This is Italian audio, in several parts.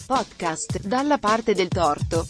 Podcast dalla parte del torto.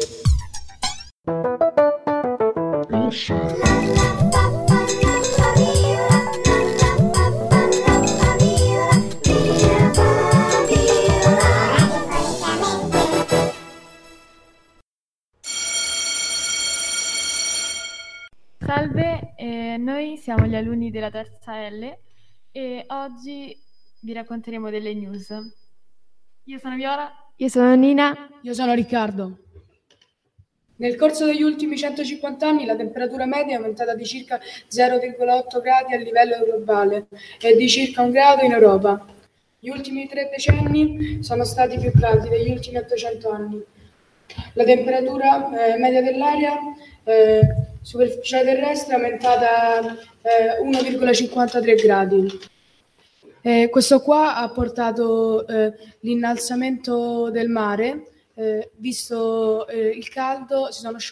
Salve, noi siamo gli alunni della terza L e oggi vi racconteremo delle news. Io sono Viola. Io sono Nina. Io sono Riccardo. Nel corso degli ultimi 150 anni la temperatura media è aumentata di circa 0,8 gradi a livello globale e di circa 1 grado in Europa. Gli ultimi 3 decenni sono stati più caldi degli ultimi 800 anni. La temperatura media dell'aria superficiale terrestre è aumentata 1,53 gradi. Questo qua ha portato l'innalzamento del mare. Visto il caldo, si sono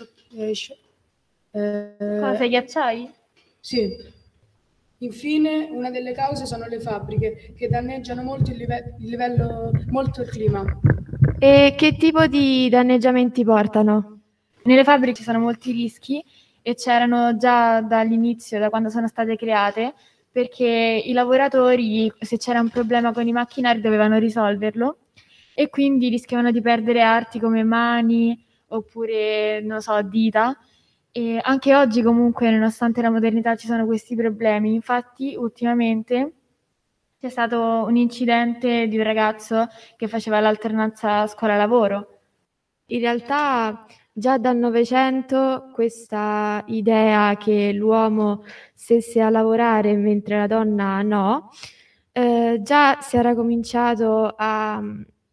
Cosa, ghiacciai? Sì. Infine, una delle cause sono le fabbriche che danneggiano molto molto il clima. E che tipo di danneggiamenti portano? Nelle fabbriche ci sono molti rischi e c'erano già dall'inizio, da quando sono state create, perché i lavoratori, se c'era un problema con i macchinari, dovevano risolverlo e quindi rischiavano di perdere arti come mani oppure, non so, dita. E anche oggi comunque, nonostante la modernità, ci sono questi problemi. Infatti, ultimamente c'è stato un incidente di un ragazzo che faceva l'alternanza scuola-lavoro. In realtà già dal Novecento questa idea che l'uomo stesse a lavorare mentre la donna no, già si era cominciato a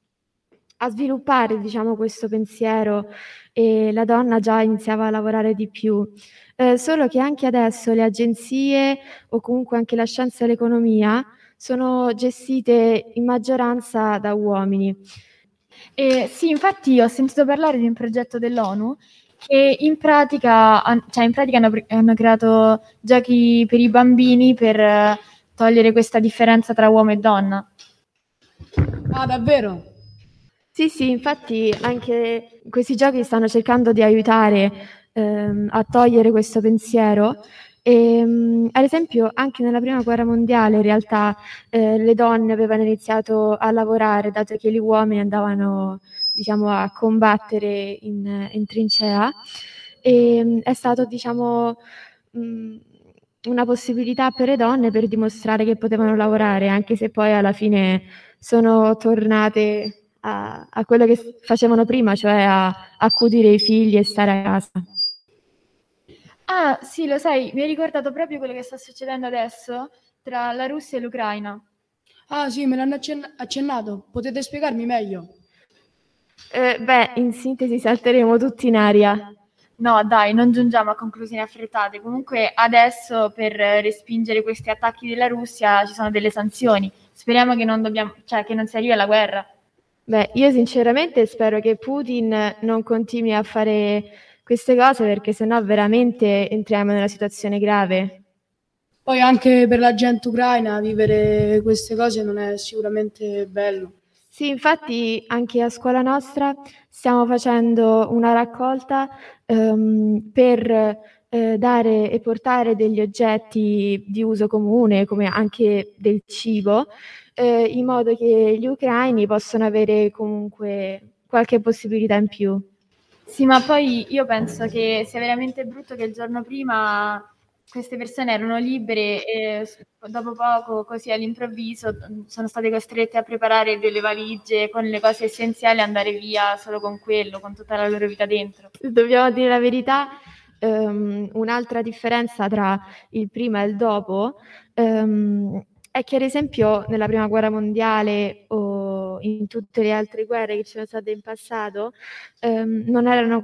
sviluppare, diciamo, questo pensiero e la donna già iniziava a lavorare di più. Solo che anche adesso le agenzie o comunque anche la scienza e l'economia sono gestite in maggioranza da uomini. Sì, infatti ho sentito parlare di un progetto dell'ONU che in pratica hanno creato giochi per i bambini per togliere questa differenza tra uomo e donna. Ah, davvero? Sì, infatti anche questi giochi stanno cercando di aiutare a togliere questo pensiero. Ad esempio, anche nella prima guerra mondiale, in realtà, le donne avevano iniziato a lavorare, dato che gli uomini andavano, diciamo, a combattere in trincea. È stato, diciamo, una possibilità per le donne per dimostrare che potevano lavorare, anche se poi alla fine sono tornate a quello che facevano prima, cioè a accudire i figli e stare a casa. Ah, sì, lo sai, mi hai ricordato proprio quello che sta succedendo adesso tra la Russia e l'Ucraina. Ah, sì, me l'hanno accennato. Potete spiegarmi meglio? In sintesi salteremo tutti in aria. No, dai, non giungiamo a conclusioni affrettate. Comunque adesso per respingere questi attacchi della Russia ci sono delle sanzioni. Speriamo che che non si arrivi alla guerra. Io sinceramente spero che Putin non continui a fare queste cose perché sennò veramente entriamo in una situazione grave. Poi anche per la gente ucraina vivere queste cose non è sicuramente bello. Sì, infatti anche a scuola nostra stiamo facendo una raccolta per dare e portare degli oggetti di uso comune, come anche del cibo, in modo che gli ucraini possano avere comunque qualche possibilità in più. Sì, ma poi io penso che sia veramente brutto che il giorno prima queste persone erano libere e dopo poco, così all'improvviso, sono state costrette a preparare delle valigie con le cose essenziali e andare via solo con quello, con tutta la loro vita dentro. Se dobbiamo dire la verità, un'altra differenza tra il prima e il dopo è che ad esempio nella prima guerra mondiale o in tutte le altre guerre che ci sono state in passato, non erano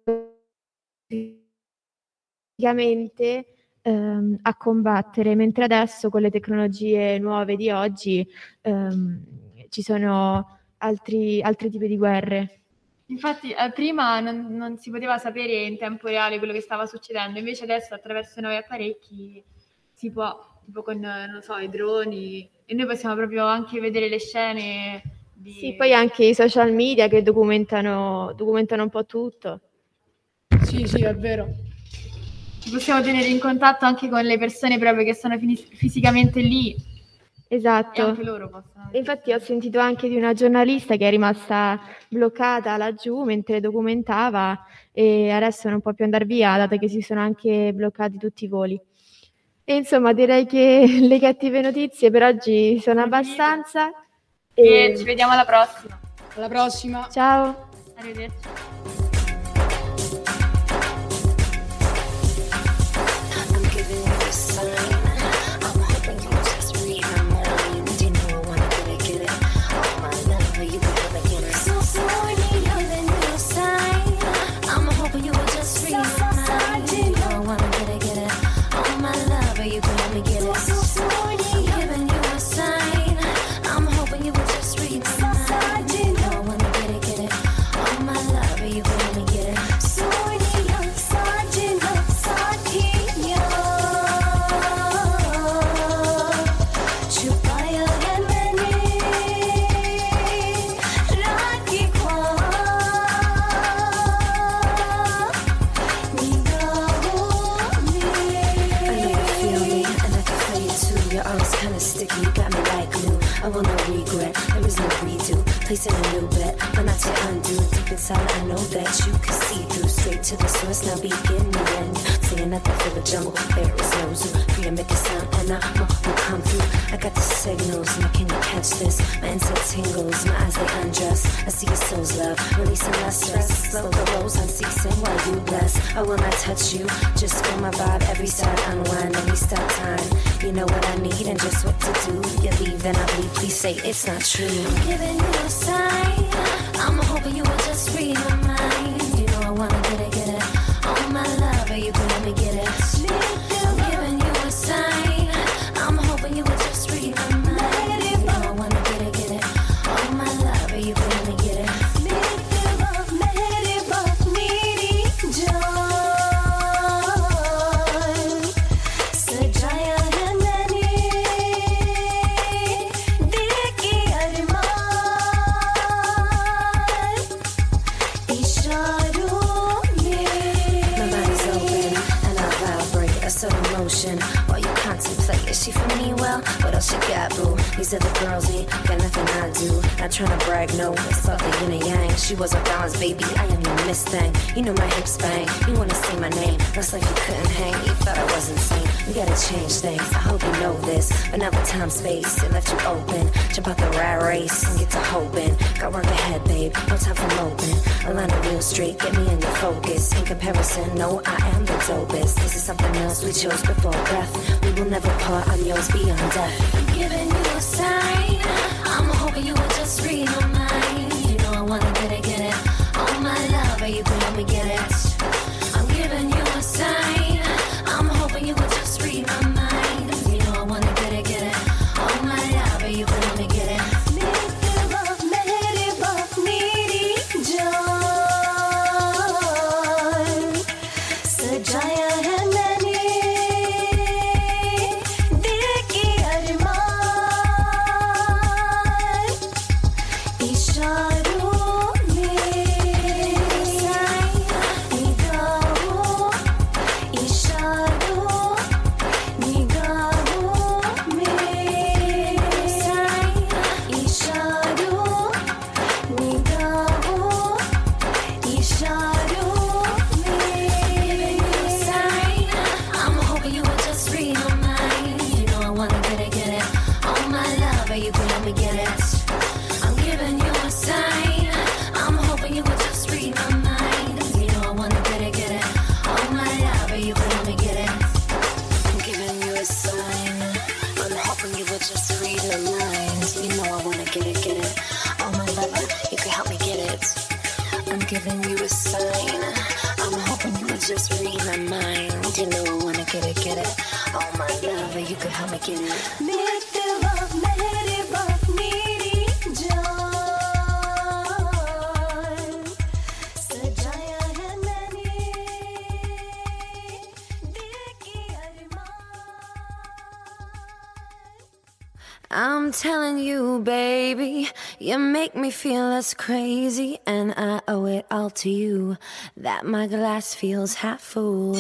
praticamente a combattere, mentre adesso con le tecnologie nuove di oggi ci sono altri tipi di guerre. Infatti, prima non si poteva sapere in tempo reale quello che stava succedendo, invece adesso attraverso i nuovi apparecchi si può, tipo con, non so, i droni, e noi possiamo proprio anche vedere le scene Sì, poi anche i social media che documentano un po' tutto. Sì, è vero. Ci possiamo tenere in contatto anche con le persone proprio che sono fisicamente lì. E Esatto. anche loro possono. Infatti ho sentito anche di una giornalista che è rimasta bloccata laggiù mentre documentava e adesso non può più andare via, dato che si sono anche bloccati tutti i voli. E insomma, direi che le cattive notizie per oggi sono abbastanza. E ci vediamo alla prossima. Alla prossima. Ciao. Arrivederci. Placing a new bet, but not to undo. Deep inside, I know that you can see through. Straight to the source, now begin the end. Saying nothing for the jungle, there is no zoo. Free to make a sound, and I will come through. I got the signals, now can you catch this? My inside tingles, my eyes they undress. I see your soul's love, releasing less stress. Slow the rolls, I'm ceasing while you bless. I will not touch you, just feel my vibe. Every side unwind, and we stop time. You know what I need and just what to do. You leave and I bleed, please say it's not true. I'm giving you a sign. I'm hoping you will just read my mind. You know I wanna get it. Oh my love, are you gonna let me get it? I'm giving you a sign. I'm hoping you will just read my mind. You know I wanna get it. Oh my love, are you gonna let me get it? While you contemplate, is she for me? Well, what else you got, boo? These other girls ain't got nothing I do. Not trying to brag, no, it's all the yin and yang. She was a balance, baby, I am your Miss Thing. You know my hips bang, you wanna say my name. Looks like you couldn't hang, you thought I was insane. We gotta change things, I hope you know this. But now the time, space, it left you open. Jump out the rat race and get to hoping. Got work ahead, babe, no time for moping. Align the real street, get me in your focus. In comparison, no, I am the dopest. This is something else we chose before breath. We will never part, I'm yours beyond death. I'm giving you a sign. I'm hoping you will just read my mind. You know I wanna get it. Oh my love, are you gonna let me get it? I'm giving you a sign. I'm hoping you will just read my mind. You know I wanna get it. Oh my love, are you gonna let me get it? I'm telling you, baby, You make me feel less crazy, and I owe it all to you, that my glass feels half full.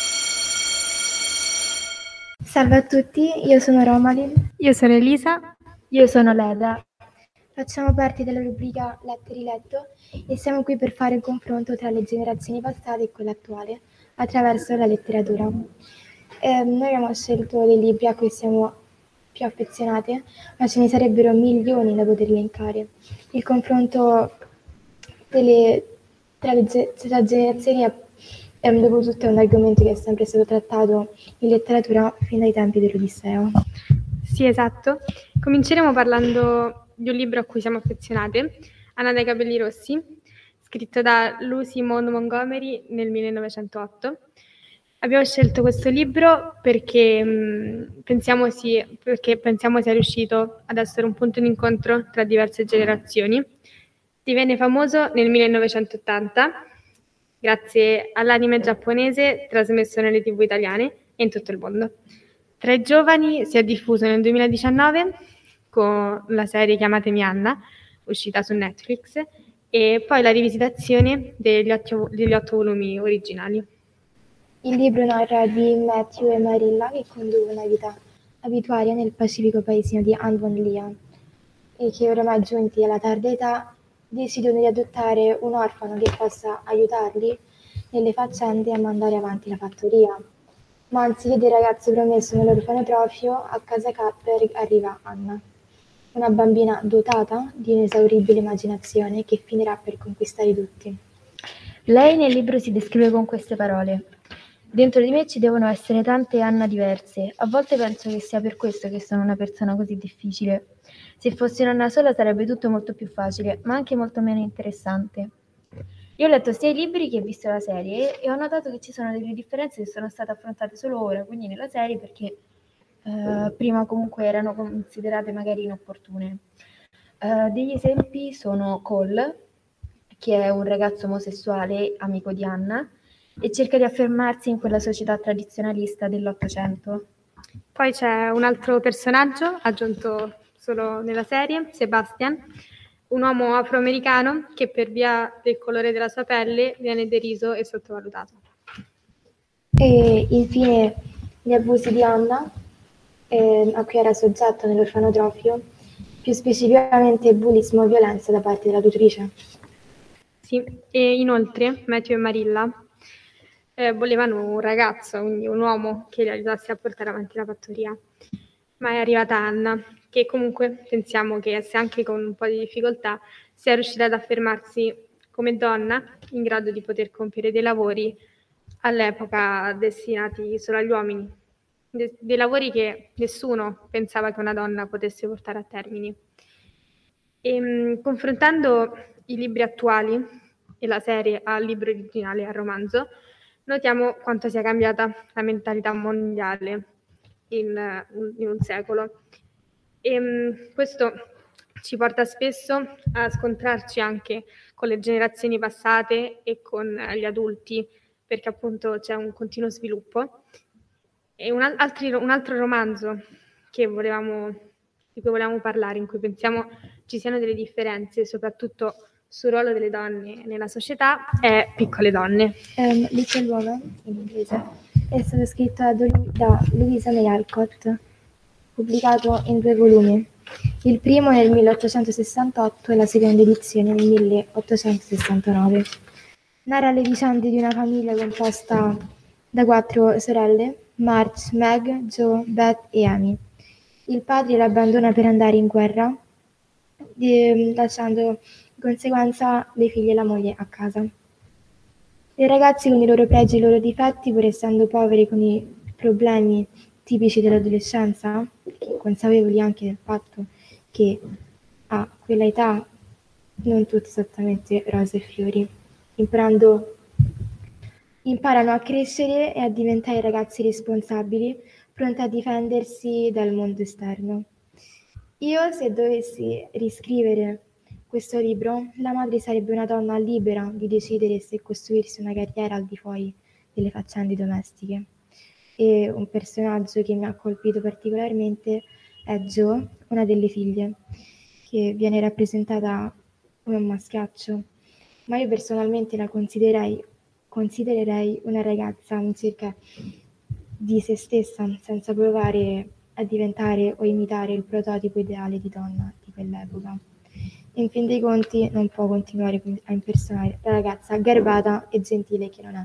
Salve a tutti, io sono Romalin. Io sono Elisa. Io sono Leda. Facciamo parte della rubrica Letteri Letto e siamo qui per fare un confronto tra le generazioni passate e quella attuale attraverso la letteratura. Noi abbiamo scelto dei libri a cui siamo più affezionate, ma ce ne sarebbero milioni da poter elencare. Il confronto tra le generazioni dopo tutto è un argomento che è sempre stato trattato in letteratura fin dai tempi dell'Odissea. Sì, esatto. Cominceremo parlando di un libro a cui siamo affezionate, Anna dai capelli rossi, scritto da Lucy Maud Montgomery nel 1908. Abbiamo scelto questo libro perché pensiamo sia riuscito ad essere un punto di incontro tra diverse generazioni. Divenne famoso nel 1980 grazie all'anime giapponese trasmesso nelle TV italiane e in tutto il mondo. Tra i giovani si è diffuso nel 2019 con la serie Chiamatemi Anna, uscita su Netflix, e poi la rivisitazione degli 8 volumi originali. Il libro narra di Matthew e Marilla che conducono una vita abituaria nel pacifico paesino di Avonlea e che oramai giunti alla tarda età decidono di adottare un orfano che possa aiutarli nelle faccende e a mandare avanti la fattoria. Ma anziché del ragazzo promesso nell'orfanotrofio, a casa Capper arriva Anna, una bambina dotata di un'esauribile immaginazione che finirà per conquistare tutti. Lei nel libro si descrive con queste parole. Dentro di me ci devono essere tante Anna diverse. A volte penso che sia per questo che sono una persona così difficile. Se fossi un'Anna sola sarebbe tutto molto più facile, ma anche molto meno interessante. Io ho letto sia i libri che ho visto la serie e ho notato che ci sono delle differenze che sono state affrontate solo ora, quindi nella serie, perché prima comunque erano considerate magari inopportune. Degli esempi sono Cole, che è un ragazzo omosessuale, amico di Anna, e cerca di affermarsi in quella società tradizionalista dell'Ottocento. Poi c'è un altro personaggio aggiunto solo nella serie, Sebastian, un uomo afroamericano che per via del colore della sua pelle viene deriso e sottovalutato. E infine gli abusi di Anna, a cui era soggetto nell'orfanotrofio, più specificamente bullismo e violenza da parte della tutrice. Sì, e inoltre Matthew e Marilla volevano un ragazzo, quindi un uomo che li aiutasse a portare avanti la fattoria. Ma è arrivata Anna, che comunque pensiamo che se anche con un po' di difficoltà sia riuscita ad affermarsi come donna in grado di poter compiere dei lavori all'epoca destinati solo agli uomini, dei lavori che nessuno pensava che una donna potesse portare a termine. Confrontando i libri attuali e la serie al libro originale, al romanzo, notiamo quanto sia cambiata la mentalità mondiale in un secolo. Questo ci porta spesso a scontrarci anche con le generazioni passate e con gli adulti, perché appunto c'è un continuo sviluppo. E un altro romanzo di cui volevamo parlare, in cui pensiamo ci siano delle differenze, soprattutto sul ruolo delle donne nella società, è Piccole donne. Little Woman, in inglese, è stato scritto da Louisa May Alcott, pubblicato in 2 volumi, il primo nel 1868 e la seconda edizione nel 1869. Narra le vicende di una famiglia composta da 4 sorelle, Marge, Meg, Jo, Beth e Amy. Il padre l'abbandona per andare in guerra, lasciando di conseguenza le figlie e la moglie a casa. Le ragazze con i loro pregi e i loro difetti, pur essendo poveri con i problemi tipici dell'adolescenza, consapevoli anche del fatto che a quella età non tutti esattamente rose e fiori, imparano a crescere e a diventare ragazzi responsabili, pronti a difendersi dal mondo esterno. Io, se dovessi riscrivere questo libro, la madre sarebbe una donna libera di decidere se costruirsi una carriera al di fuori delle faccende domestiche. E un personaggio che mi ha colpito particolarmente è Jo, una delle figlie, che viene rappresentata come un maschiaccio, ma io personalmente la considererei una ragazza in cerca di se stessa, senza provare a diventare o imitare il prototipo ideale di donna di quell'epoca. In fin dei conti non può continuare a impersonare la ragazza garbata e gentile che non è.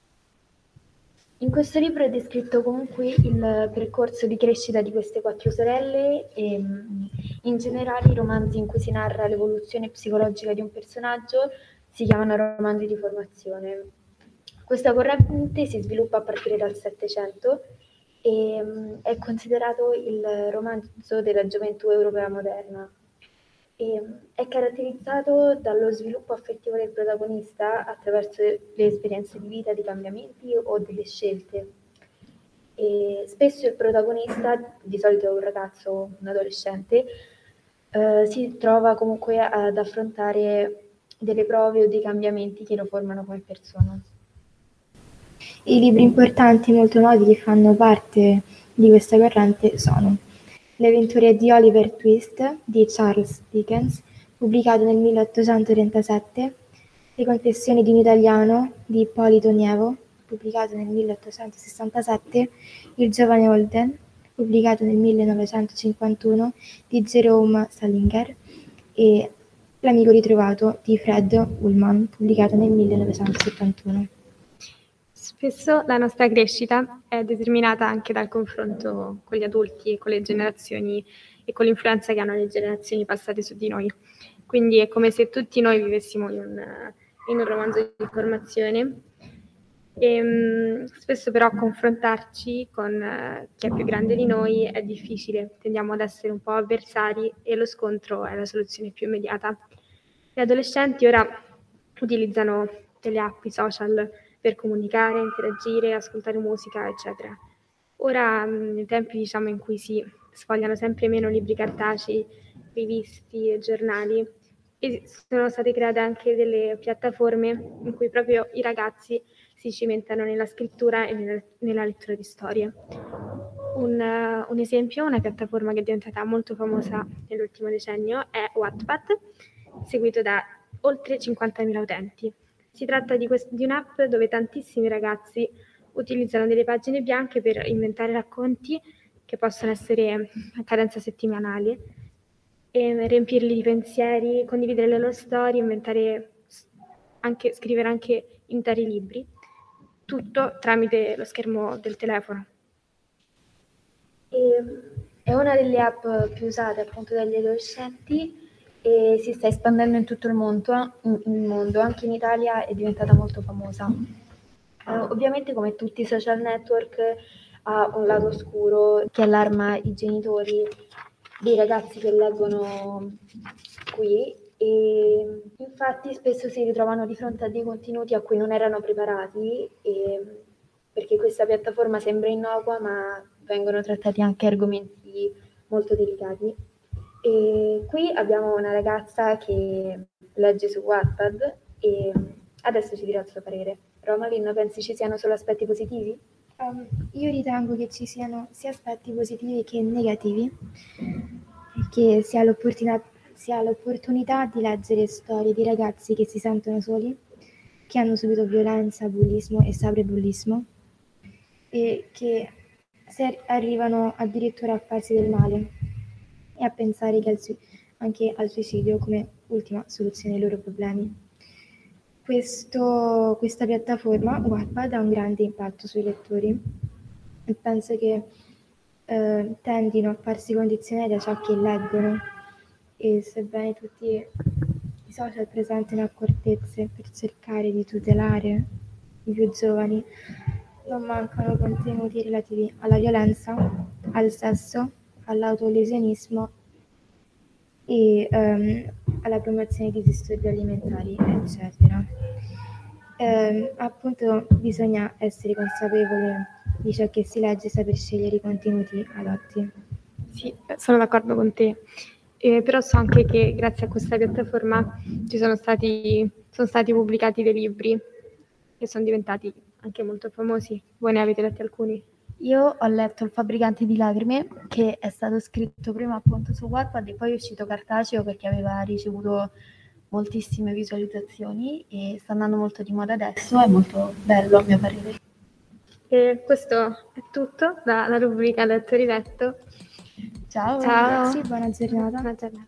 In questo libro è descritto comunque il percorso di crescita di queste 4 sorelle e in generale i romanzi in cui si narra l'evoluzione psicologica di un personaggio si chiamano romanzi di formazione. Questa corrente si sviluppa a partire dal Settecento e è considerato il romanzo della gioventù europea moderna. È caratterizzato dallo sviluppo affettivo del protagonista attraverso le esperienze di vita, di cambiamenti o delle scelte. E spesso il protagonista, di solito è un ragazzo, un adolescente, si trova comunque ad affrontare delle prove o dei cambiamenti che lo formano come persona. I libri importanti molto noti che fanno parte di questa corrente sono Le avventure di Oliver Twist di Charles Dickens, pubblicato nel 1837, Le confessioni di un italiano di Ippolito Nievo, pubblicato nel 1867, Il giovane Holden, pubblicato nel 1951, di Jerome Salinger, e L'amico ritrovato di Fred Ullman, pubblicato nel 1971. Spesso la nostra crescita è determinata anche dal confronto con gli adulti e con le generazioni e con l'influenza che hanno le generazioni passate su di noi. Quindi è come se tutti noi vivessimo in un romanzo di formazione. Spesso però confrontarci con chi è più grande di noi è difficile, tendiamo ad essere un po' avversari e lo scontro è la soluzione più immediata. Gli adolescenti ora utilizzano delle app, i social, per comunicare, interagire, ascoltare musica, eccetera. Ora, nei tempi in cui si sfogliano sempre meno libri cartacei, rivisti e giornali, e sono state create anche delle piattaforme in cui proprio i ragazzi si cimentano nella scrittura e nella lettura di storie. Un esempio, una piattaforma che è diventata molto famosa nell'ultimo decennio è Wattpad, seguito da oltre 50.000 utenti. Si tratta di un'app dove tantissimi ragazzi utilizzano delle pagine bianche per inventare racconti che possono essere a cadenza settimanale e riempirli di pensieri, condividere le loro storie, scrivere anche interi libri, tutto tramite lo schermo del telefono. È una delle app più usate appunto dagli adolescenti e si sta espandendo in tutto il mondo, anche in Italia è diventata molto famosa. Ovviamente, come tutti i social network, ha un lato oscuro che allarma i genitori dei ragazzi che leggono qui e infatti spesso si ritrovano di fronte a dei contenuti a cui non erano preparati perché questa piattaforma sembra innocua ma vengono trattati anche argomenti molto delicati. E qui abbiamo una ragazza che legge su Wattpad e adesso ci dirà il suo parere. Romalin, pensi ci siano solo aspetti positivi? Io ritengo che ci siano sia aspetti positivi che negativi, e che si ha l'opportunità di leggere storie di ragazzi che si sentono soli, che hanno subito violenza, bullismo e cyberbullismo e che arrivano addirittura a farsi del male e a pensare che anche al suicidio come ultima soluzione ai loro problemi. Questa piattaforma, Wattpad, ha un grande impatto sui lettori e penso che tendino a farsi condizionare da ciò che leggono e sebbene tutti i social presentino accortezze per cercare di tutelare i più giovani, non mancano contenuti relativi alla violenza, al sesso, all'autolesionismo e alla promozione di disturbi alimentari, eccetera. Appunto bisogna essere consapevoli di ciò che si legge e saper scegliere i contenuti adatti. Sì, sono d'accordo con te, però so anche che grazie a questa piattaforma sono stati pubblicati dei libri che sono diventati anche molto famosi. Voi ne avete letti alcuni? Io ho letto Il fabbricante di lacrime, che è stato scritto prima appunto su Wattpad e poi è uscito cartaceo perché aveva ricevuto moltissime visualizzazioni e sta andando molto di moda adesso, è molto bello a mio parere. E questo è tutto dalla rubrica Letto Riletto. Ciao, Ciao. ragazzi, buona giornata. Buona giornata.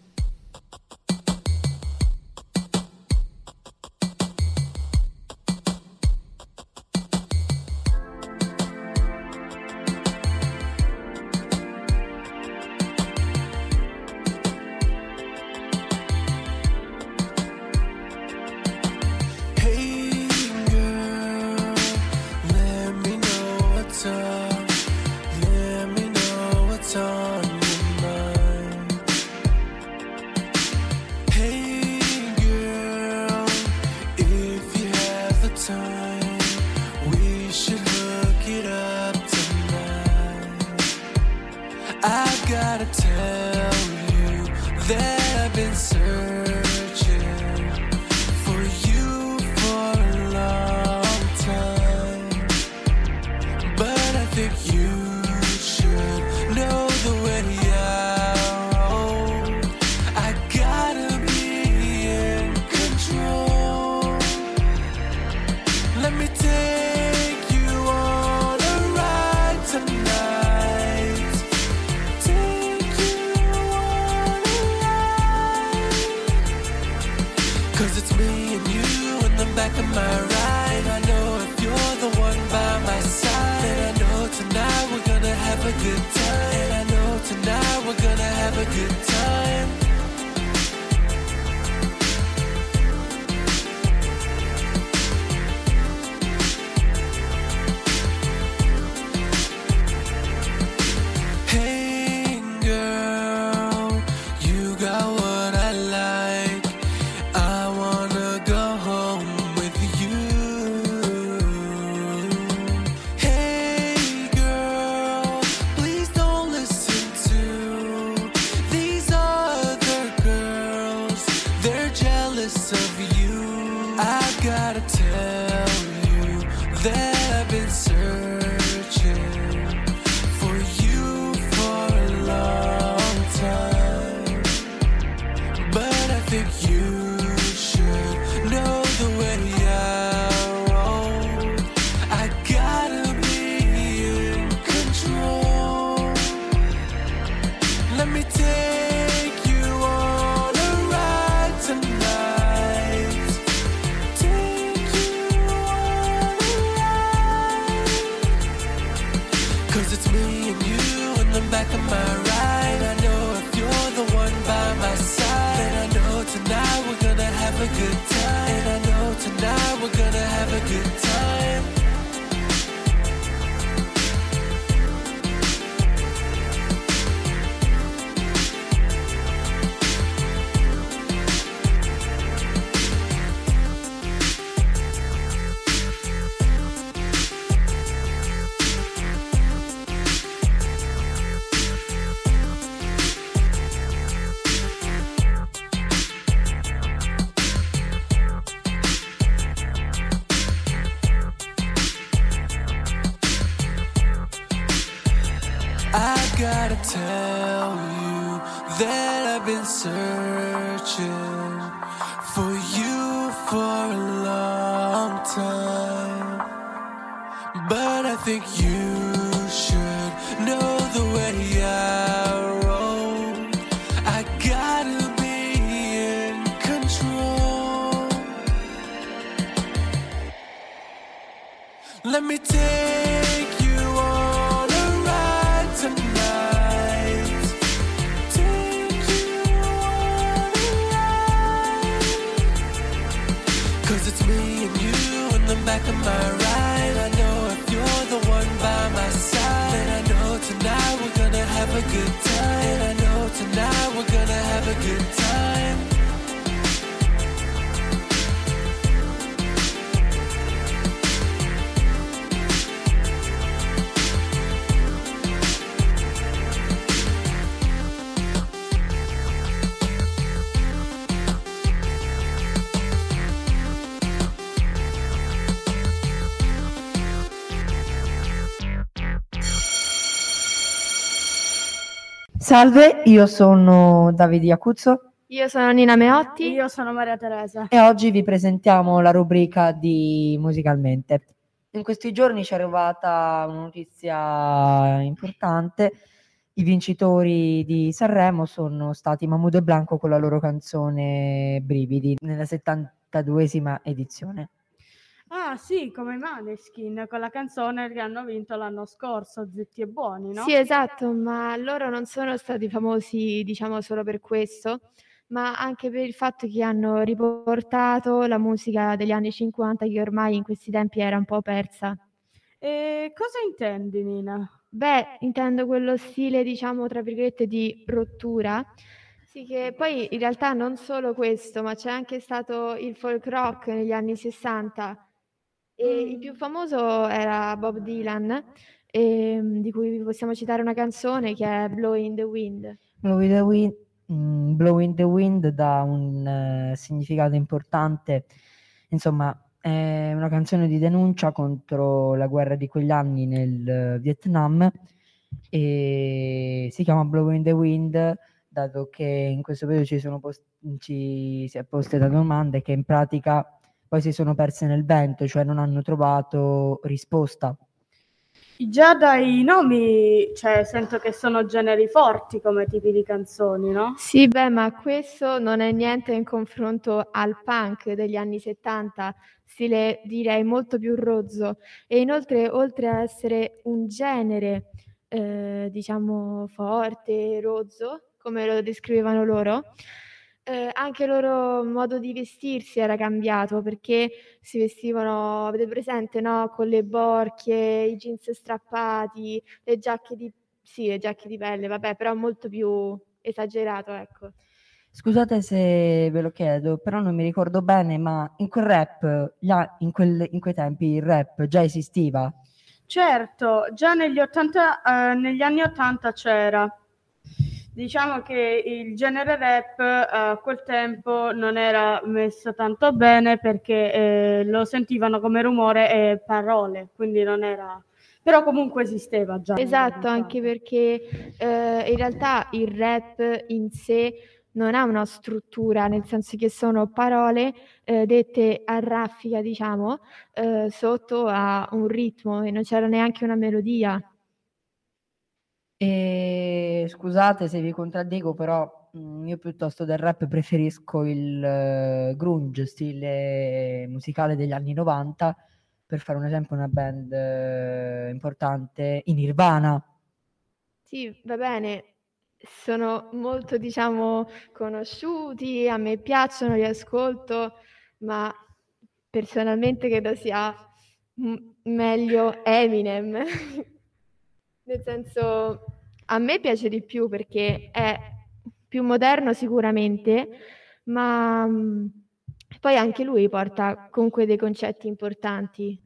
Hey girl, let me know what's up. Let me know what's on your mind. Hey girl, if you have the time, we should hook it up tonight. I've gotta tell you that I've been searching for you for a long time, but I think you should know the way out. I gotta be in control. Let me take you on a ride tonight. Take you on a ride. 'Cause it's me and you in the back of my ride. I know if you're the one by my side, and I know tonight we're gonna have a good time. And I know tonight we're gonna have a good time. Hey girl, you got what I like. I wanna go home with you. Hey girl, please don't listen to these other girls. They're jealous of you. I've gotta tell you that I've been searching for you for a long time, but I think you should know the way out. I gotta be in control. Let me take you on a ride tonight. Take you on a ride. 'Cause it's me and you in the back of my ride. I know if you're the one by my side, and I know tonight we're gonna have a good time. And I know tonight we're gonna have a good time. I gotta tell you that I've been searching for you for a long time, but I think you should know the way out. I gotta be in control. Let me take you on a ride tonight. Take you on a ride. 'Cause it's me and you in the back of my ride. I know if you're the one by my side, and I know tonight we're gonna have a good time. And I know tonight we're gonna have a good time. Salve, io sono Davide Iacuzzo Io sono Nina Meotti. Io sono Maria Teresa. e oggi vi presentiamo la rubrica di Musicalmente. In questi giorni ci è arrivata una notizia importante. I vincitori di Sanremo sono stati Mahmood e Blanco con la loro canzone Brividi nella 72esima edizione. Ah sì, come i Maneskin, con la canzone che hanno vinto l'anno scorso, Zitti e Buoni, no? Sì, esatto, ma loro non sono stati famosi, diciamo, solo per questo, ma anche per il fatto che hanno riportato la musica degli anni 50 che ormai in questi tempi era un po' persa. E cosa intendi, Nina? Beh, intendo quello stile, diciamo, tra virgolette, di rottura. Sì, che poi in realtà non solo questo, ma c'è anche stato il folk rock negli anni 60 e il più famoso era Bob Dylan, di cui vi possiamo citare una canzone che è Blowing the Wind. Blowing the Wind dà un significato importante, insomma, è una canzone di denuncia contro la guerra di quegli anni nel Vietnam e si chiama Blowing the Wind dato che in questo periodo ci si è poste da domande che in pratica poi si sono perse nel vento, cioè non hanno trovato risposta. Già dai nomi, cioè, sento che sono generi forti come tipi di canzoni, no? Sì, beh, ma questo non è niente in confronto al punk degli anni 70, stile direi molto più rozzo. E inoltre, oltre a essere un genere, diciamo, forte, rozzo, come lo descrivevano loro, anche il loro modo di vestirsi era cambiato perché si vestivano, avete presente, no? Con le borchie, i jeans strappati, le giacche di pelle, vabbè, però molto più esagerato, ecco. Scusate se ve lo chiedo, però non mi ricordo bene, ma in quel rap, in quei tempi il rap già esisteva? Certo, già negli anni 80 c'era. Diciamo che il genere rap a quel tempo non era messo tanto bene perché lo sentivano come rumore e parole, quindi non era... Però comunque esisteva già. Esatto, anche perché in realtà il rap in sé non ha una struttura, nel senso che sono parole dette a raffica, diciamo, sotto a un ritmo e non c'era neanche una melodia. E scusate se vi contraddico, però io piuttosto del rap preferisco il grunge, stile musicale degli anni 90, per fare un esempio una band importante, i Nirvana. Sì, va bene, sono molto, diciamo, conosciuti, a me piacciono, li ascolto, ma personalmente credo sia meglio Eminem. Nel senso, a me piace di più perché è più moderno sicuramente, ma poi anche lui porta comunque dei concetti importanti.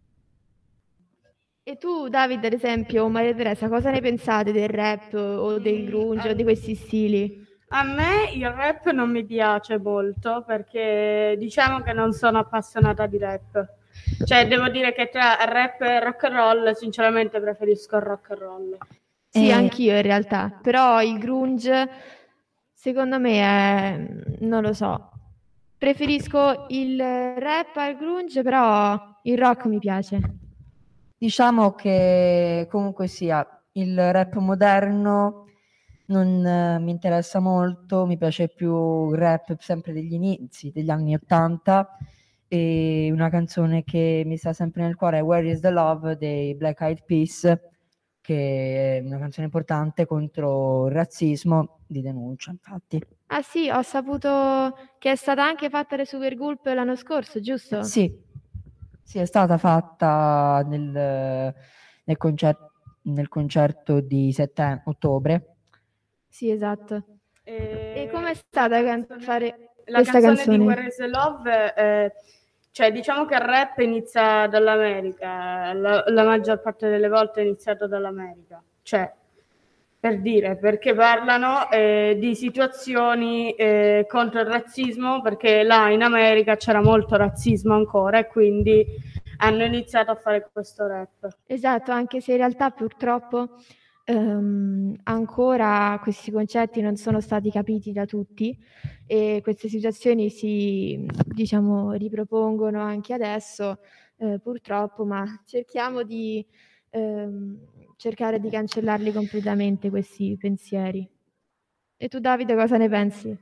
E tu, David, ad esempio, o Maria Teresa, cosa ne pensate del rap o del grunge o di questi stili? A me il rap non mi piace molto perché diciamo che non sono appassionata di rap. Cioè, devo dire che tra rap e rock and roll, sinceramente preferisco il rock and roll. Sì, anch'io in realtà, però il grunge, secondo me, non lo so. Preferisco il rap al grunge, però il rock mi piace. Diciamo che comunque sia il rap moderno non mi interessa molto, mi piace più il rap sempre degli inizi, degli anni 80 e una canzone che mi sta sempre nel cuore è Where is the Love dei Black Eyed Peas, che è una canzone importante contro il razzismo di denuncia, infatti. Ah sì, ho saputo che è stata anche fatta le Super Gulp l'anno scorso, giusto? Sì, è stata fatta nel concerto di ottobre. Sì, esatto. E com'è stata fare la questa canzone di canzone? Where is the Love? Cioè, diciamo che il rap inizia dall'America, la maggior parte delle volte è iniziato dall'America. Cioè, per dire, perché parlano di situazioni contro il razzismo, perché là in America c'era molto razzismo ancora e quindi hanno iniziato a fare questo rap. Esatto, anche se in realtà purtroppo ancora questi concetti non sono stati capiti da tutti e queste situazioni si, diciamo, ripropongono anche adesso, purtroppo, ma cerchiamo di cercare di cancellarli completamente questi pensieri. E tu, Davide, cosa ne pensi?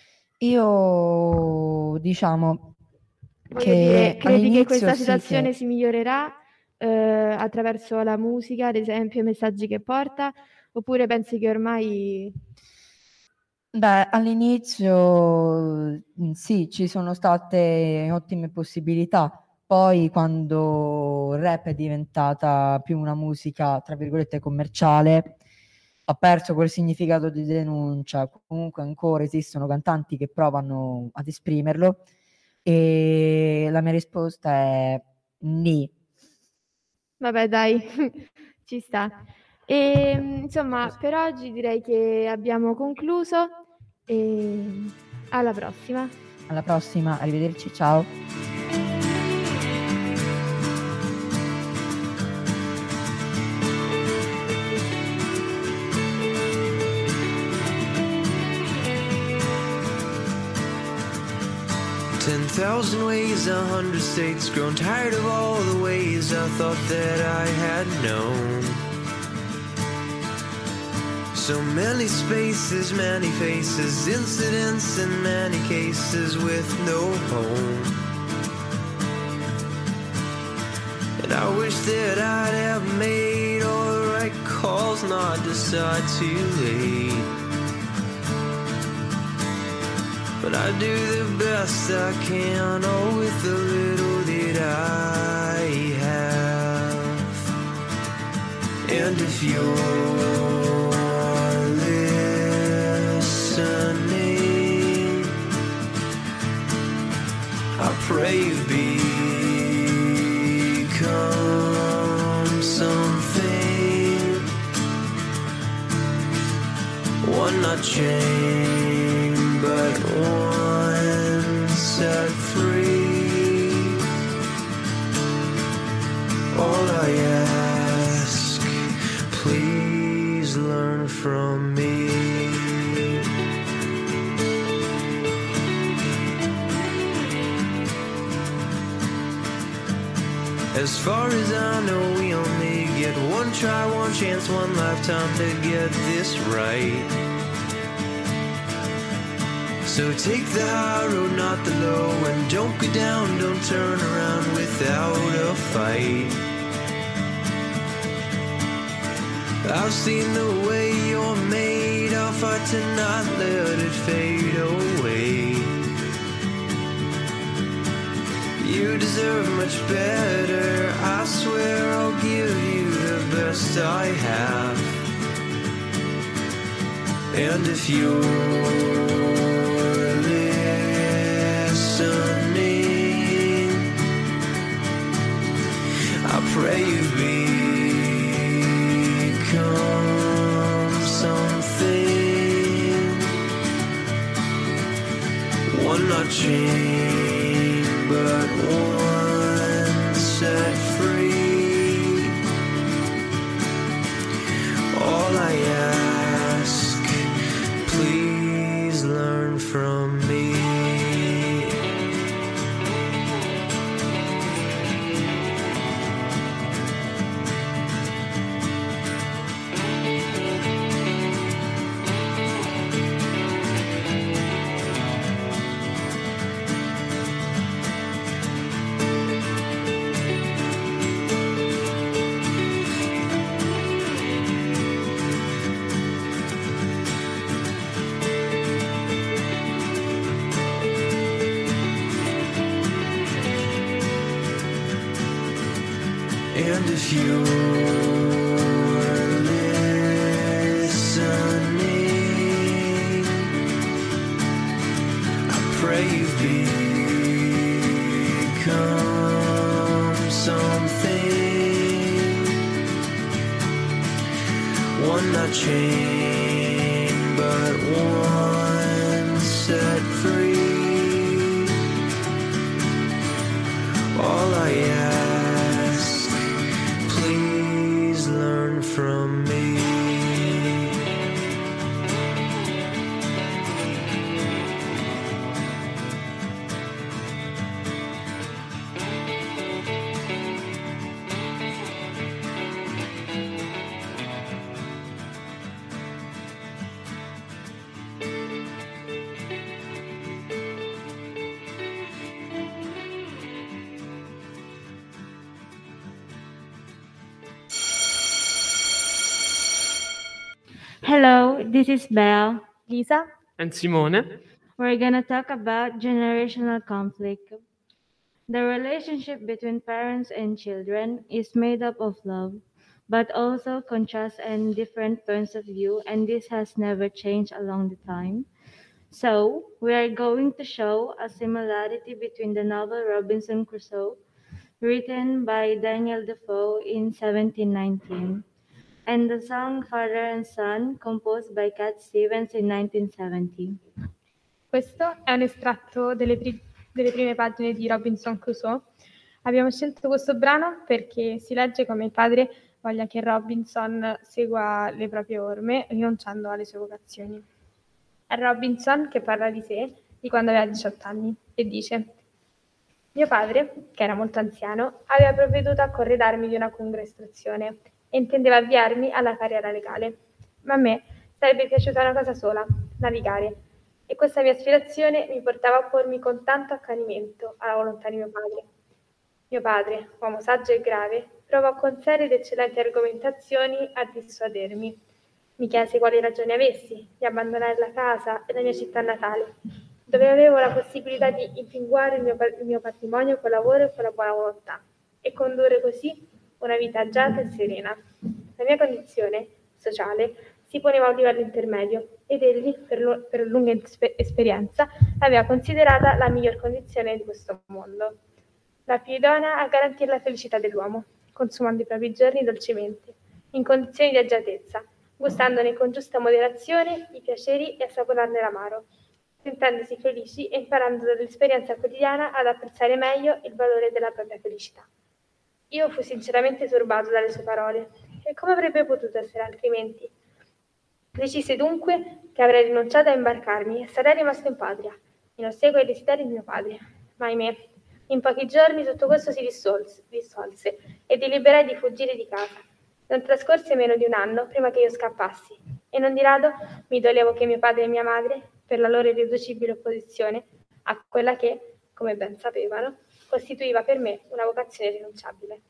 Io diciamo Voglio dire, che credi che all'inizio questa sì situazione che si migliorerà attraverso la musica, ad esempio, i messaggi che porta, oppure pensi che ormai... all'inizio sì, ci sono state ottime possibilità. Poi quando il rap è diventata più una musica, tra virgolette, commerciale, ha perso quel significato di denuncia. Comunque ancora esistono cantanti che provano ad esprimerlo e la mia risposta è nì. Vabbè, dai, ci sta. E, insomma, per oggi direi che abbiamo concluso e alla prossima. Alla prossima, arrivederci, ciao. 10,000 ways, 100 states, grown tired of all the ways I thought that I had known. So many spaces, many faces, incidents in many cases with no home. And I wish that I'd have made all the right calls, not decide too late. But I do the best I can, all with the little that I have. And if you're listening, I pray you've become something. One not chained, but one set free. All I ask, please learn from me. As far as I know, we only get one try, one chance, one lifetime to get this right. So take the high road, not the low, and don't go down, don't turn around without a fight. I've seen the way you're made, I'll fight to not let it fade away. You deserve much better, I swear I'll give you the best I have. And if you're listening, I pray you've become something. One not chained, but one set free. All I ask, please learn from me. And if you're listening, I pray you've become something. One not chained, but one set free. All I ask, please learn from me. Hello, this is Belle. Lisa. And Simone. We're gonna talk about generational conflict. The relationship between parents and children is made up of love, but also contrast and different points of view, and this has never changed along the time. So, we are going to show a similarity between the novel Robinson Crusoe, written by Daniel Defoe in 1719, and the song Father and Son, composed by Cat Stevens in 1970. Questo è un estratto delle prime pagine di Robinson Crusoe. Abbiamo scelto questo brano perché si legge come il padre voglia che Robinson segua le proprie orme, rinunciando alle sue vocazioni. È Robinson che parla di sé, di quando aveva 18 anni, e dice: mio padre, che era molto anziano, aveva provveduto a corredarmi di una congrua istruzione e intendeva avviarmi alla carriera legale. Ma a me sarebbe piaciuta una cosa sola, navigare, e questa mia aspirazione mi portava a oppormi con tanto accanimento alla volontà di mio padre. Mio padre, uomo saggio e grave, provò con serie ed eccellenti argomentazioni a dissuadermi. Mi chiese quali ragioni avessi di abbandonare la casa e la mia città natale, dove avevo la possibilità di impinguare il mio patrimonio col lavoro e con la buona volontà, e condurre così una vita agiata e serena. La mia condizione sociale si poneva a un livello intermedio, ed egli, per lunga esperienza, l'aveva considerata la miglior condizione di questo mondo, la più idonea a garantire la felicità dell'uomo, consumando i propri giorni dolcemente, in condizioni di agiatezza, gustandone con giusta moderazione i piaceri e assaporarne l'amaro, sentendosi felici e imparando dall'esperienza quotidiana ad apprezzare meglio il valore della propria felicità. Io fui sinceramente turbato dalle sue parole, e come avrebbe potuto essere altrimenti? Decise dunque che avrei rinunciato a imbarcarmi e sarei rimasto in patria, in ossequio ai desideri di mio padre. Ma ahimè, in pochi giorni tutto questo si dissolse e deliberai di fuggire di casa. Non trascorse meno di un anno prima che io scappassi, e non di rado mi dolevo che mio padre e mia madre, per la loro irriducibile opposizione a quella che, come ben sapevano, costituiva per me una vocazione irrinunciabile.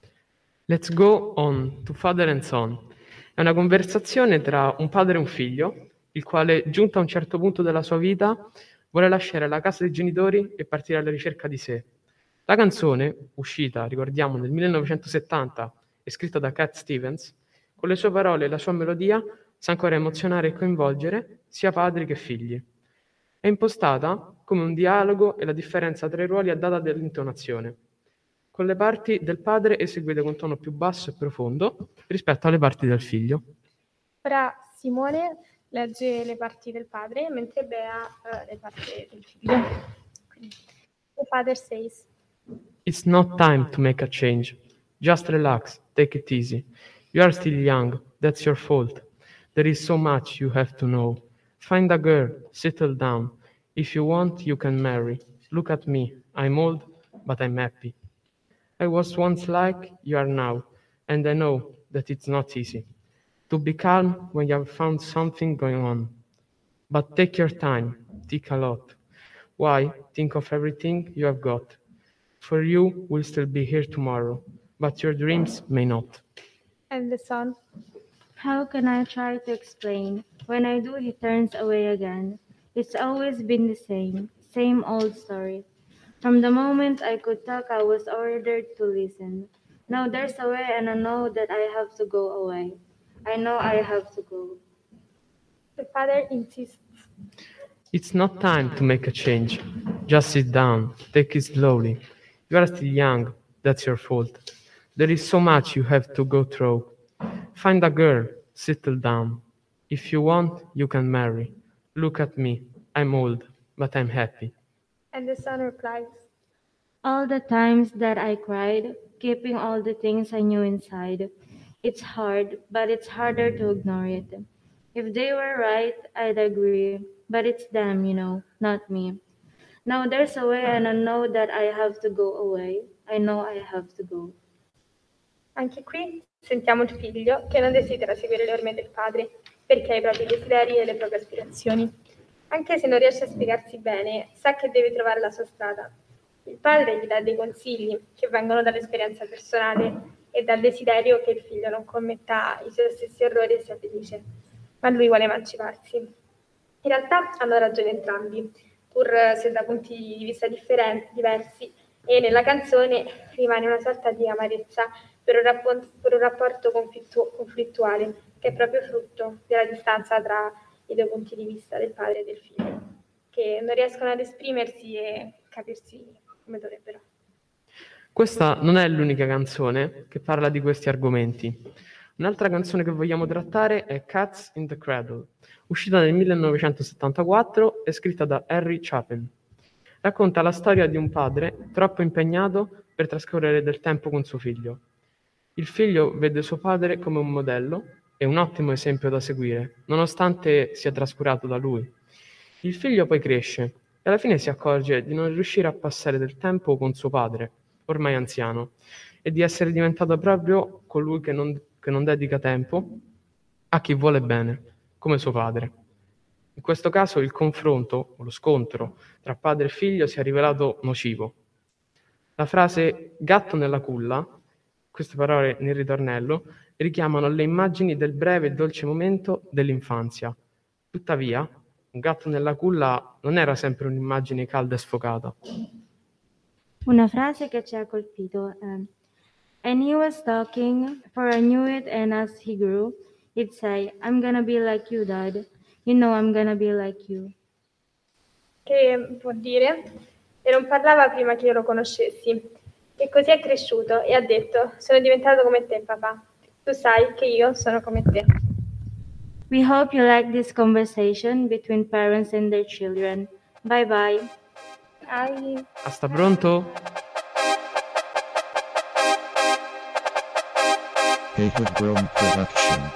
Let's go on to Father and Son. È una conversazione tra un padre e un figlio, il quale, giunto a un certo punto della sua vita, vuole lasciare la casa dei genitori e partire alla ricerca di sé. La canzone, uscita, ricordiamo, nel 1970 e scritta da Cat Stevens, con le sue parole e la sua melodia sa ancora emozionare e coinvolgere sia padri che figli. È impostata come un dialogo e la differenza tra i ruoli è data dall'intonazione, con le parti del padre eseguite con tono più basso e profondo rispetto alle parti del figlio. Ora Simone legge le parti del padre, mentre Bea le parti del figlio. Quindi, the father says: It's not time to make a change. Just relax, take it easy. You are still young, that's your fault. There is so much you have to know. Find a girl, settle down. If you want, you can marry. Look at me, I'm old, but I'm happy. I was once like you are now, and I know that it's not easy to be calm when you have found something going on. But take your time, think a lot. Why? Think of everything you have got. For you will still be here tomorrow, but your dreams may not. And the son: How can I try to explain? When I do, he turns away again. It's always been the same old story. From the moment I could talk, I was ordered to listen. Now there's a way, and I know that I have to go away. I know I have to go. The father insists: It's not time to make a change. Just sit down, take it slowly. You are still young, that's your fault. There is so much you have to go through. Find a girl, settle down. If you want, you can marry. Look at me, I'm old, but I'm happy. And the son replies: All the times that I cried, keeping all the things I knew inside. It's hard, but it's harder to ignore it. If they were right, I'd agree. But it's them, not me. Now there's a way, and I know that I have to go away. I know I have to go. Anche qui sentiamo il figlio che non desidera seguire le orme del padre perché ha i propri desideri e le proprie aspirazioni. Anche se non riesce a spiegarsi bene, sa che deve trovare la sua strada. Il padre gli dà dei consigli che vengono dall'esperienza personale e dal desiderio che il figlio non commetta i suoi stessi errori e sia felice. ma lui vuole emanciparsi. In realtà hanno ragione entrambi, pur se da punti di vista diversi, e nella canzone rimane una sorta di amarezza per un rapporto conflittuale, che è proprio frutto della distanza tra i due punti di vista del padre e del figlio, che non riescono ad esprimersi e capirsi come dovrebbero. Questa non è l'unica canzone che parla di questi argomenti. Un'altra canzone che vogliamo trattare è Cats in the Cradle, uscita nel 1974 e scritta da Harry Chapin. Racconta la storia di un padre troppo impegnato per trascorrere del tempo con suo figlio. Il figlio vede suo padre come un modello e un ottimo esempio da seguire, nonostante sia trascurato da lui. Il figlio poi cresce e alla fine si accorge di non riuscire a passare del tempo con suo padre, ormai anziano, e di essere diventato proprio colui che non dedica tempo a chi vuole bene, come suo padre. In questo caso il confronto o lo scontro tra padre e figlio si è rivelato nocivo. La frase gatto nella culla, queste parole nel ritornello, richiamano le immagini del breve e dolce momento dell'infanzia. Tuttavia, un gatto nella culla non era sempre un'immagine calda e sfocata. Una frase che ci ha colpito è "And he was talking, for I knew it, and as he grew, he'd say, I'm gonna be like you, Dad. You know I'm gonna be like you." Che può dire, e non parlava prima che io lo conoscessi, e così è cresciuto e ha detto, sono diventato come te, papà. Tu sai che io sono come te. We hope you like this conversation between parents and their children. Bye bye. Bye. Hasta pronto? Paper Grown Production.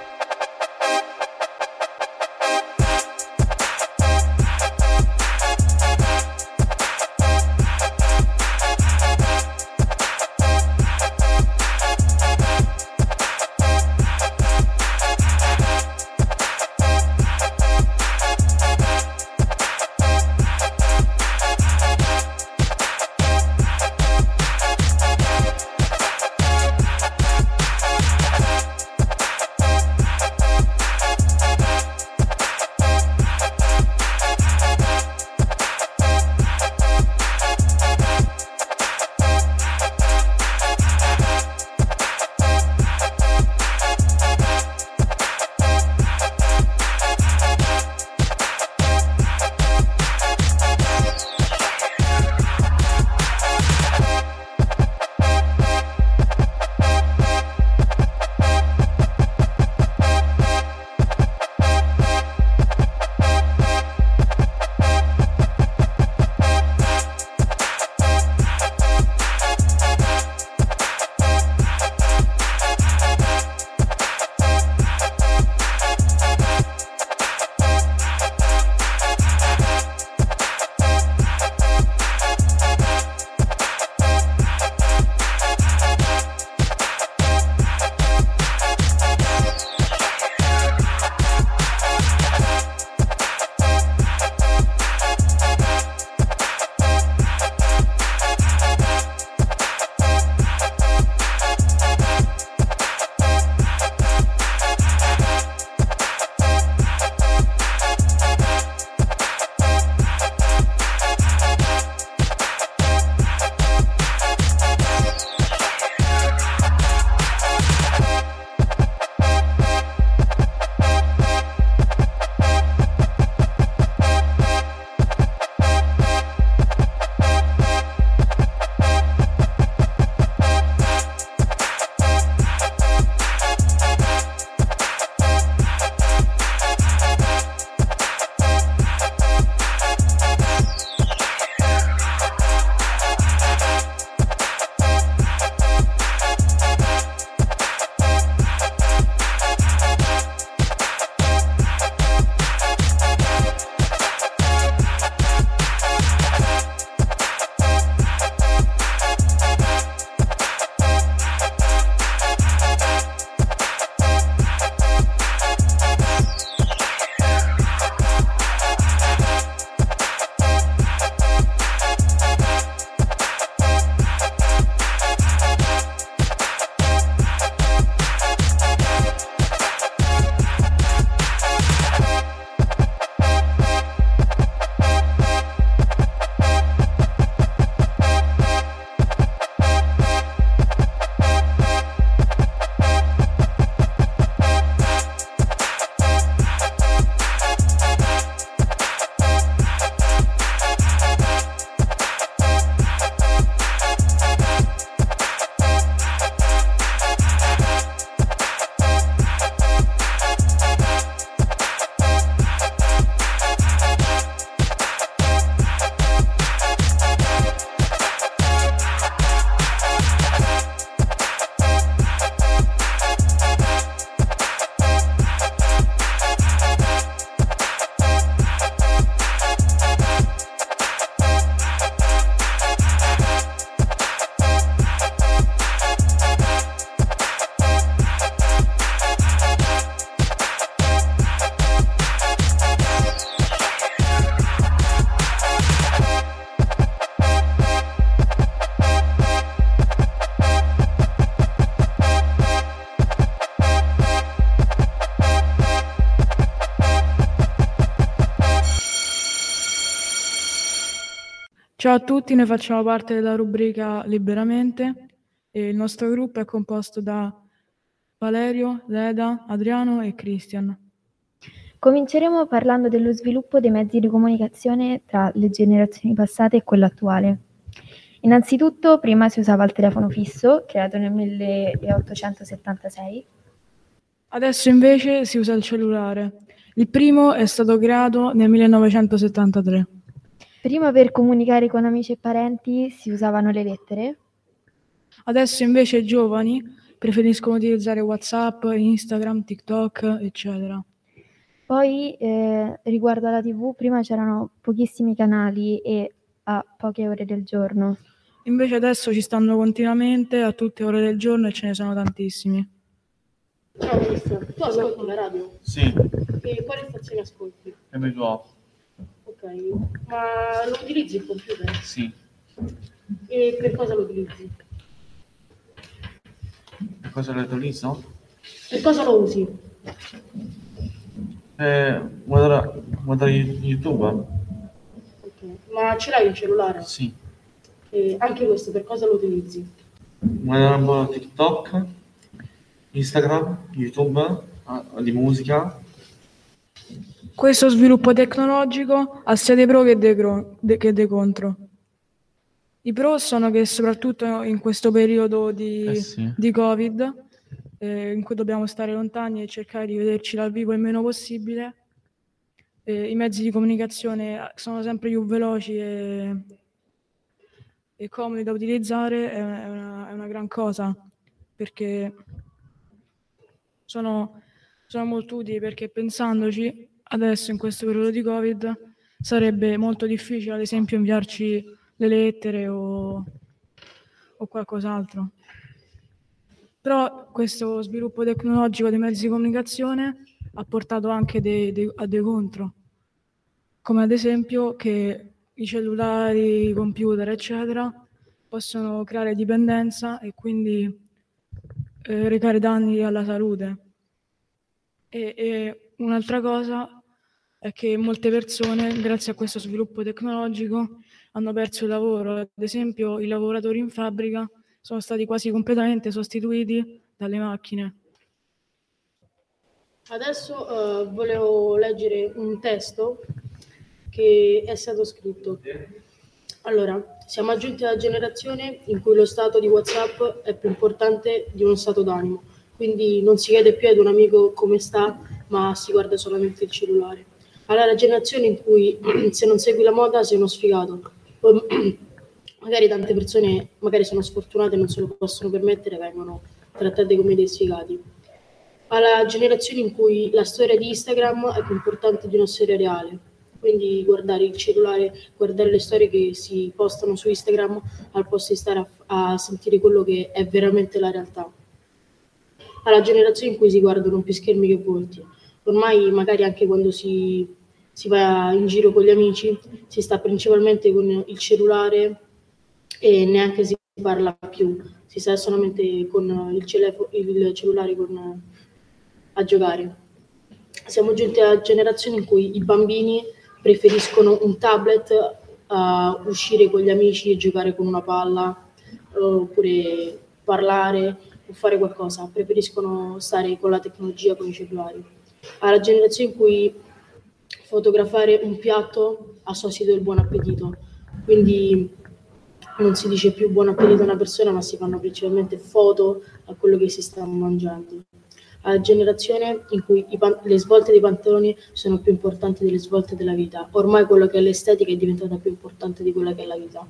Ciao a tutti, noi facciamo parte della rubrica Liberamente e il nostro gruppo è composto da Valerio, Leda, Adriano e Christian. Cominceremo parlando dello sviluppo dei mezzi di comunicazione tra le generazioni passate e quella attuale. Innanzitutto, prima si usava il telefono fisso, creato nel 1876. Adesso invece si usa il cellulare. Il primo è stato creato nel 1973. Prima per comunicare con amici e parenti si usavano le lettere. Adesso invece i giovani preferiscono utilizzare WhatsApp, Instagram, TikTok, eccetera. Poi, riguardo alla TV, prima c'erano pochissimi canali e a poche ore del giorno. Invece adesso ci stanno continuamente a tutte le ore del giorno e ce ne sono tantissimi. Ciao Cristian, tu ascolti la radio? Sì, E quali stazioni ascolti? M2O. Ok, ma lo utilizzi il computer? Sì. E per cosa lo utilizzi? Per cosa lo utilizzo? Per cosa lo usi? Guardare YouTube? Ok, ma ce l'hai un cellulare? Sì. E anche questo per cosa lo utilizzi? Guardare un po' TikTok, Instagram, YouTube, di musica. Questo sviluppo tecnologico ha sia dei pro che dei contro. I pro sono che soprattutto in questo periodo di Covid, in cui dobbiamo stare lontani e cercare di vederci dal vivo il meno possibile, i mezzi di comunicazione sono sempre più veloci e comodi da utilizzare, è una gran cosa, perché sono molto utili, perché pensandoci, adesso in questo periodo di Covid sarebbe molto difficile, ad esempio, inviarci le lettere o qualcos'altro. Però questo sviluppo tecnologico dei mezzi di comunicazione ha portato anche a dei contro, come ad esempio che i cellulari, i computer, eccetera, possono creare dipendenza e quindi recare danni alla salute. E un'altra cosa è che molte persone, grazie a questo sviluppo tecnologico, hanno perso il lavoro. Ad esempio, i lavoratori in fabbrica sono stati quasi completamente sostituiti dalle macchine. Adesso volevo leggere un testo che è stato scritto. Allora, siamo giunti alla generazione in cui lo stato di WhatsApp è più importante di uno stato d'animo, quindi non si chiede più ad un amico come sta, ma si guarda solamente il cellulare. Allora, la generazione in cui se non segui la moda sei uno sfigato. Magari tante persone magari sono sfortunate e non se lo possono permettere, vengono trattate come dei sfigati. Alla generazione in cui la storia di Instagram è più importante di una storia reale, quindi guardare il cellulare, guardare le storie che si postano su Instagram al posto di stare a sentire quello che è veramente la realtà. Alla generazione in cui si guardano più schermi che volti. Ormai magari anche quando si va in giro con gli amici si sta principalmente con il cellulare e neanche si parla più, si sta solamente con il cellulare a giocare. Siamo giunti alla generazione in cui i bambini preferiscono un tablet a uscire con gli amici e giocare con una palla, oppure parlare o fare qualcosa, preferiscono stare con la tecnologia, con i cellulari. Alla generazione in cui fotografare un piatto a sostituto del buon appetito, quindi non si dice più buon appetito a una persona, ma si fanno principalmente foto a quello che si sta mangiando. Alla generazione in cui le svolte dei pantaloni sono più importanti delle svolte della vita. Ormai quello che è l'estetica è diventata più importante di quella che è la vita.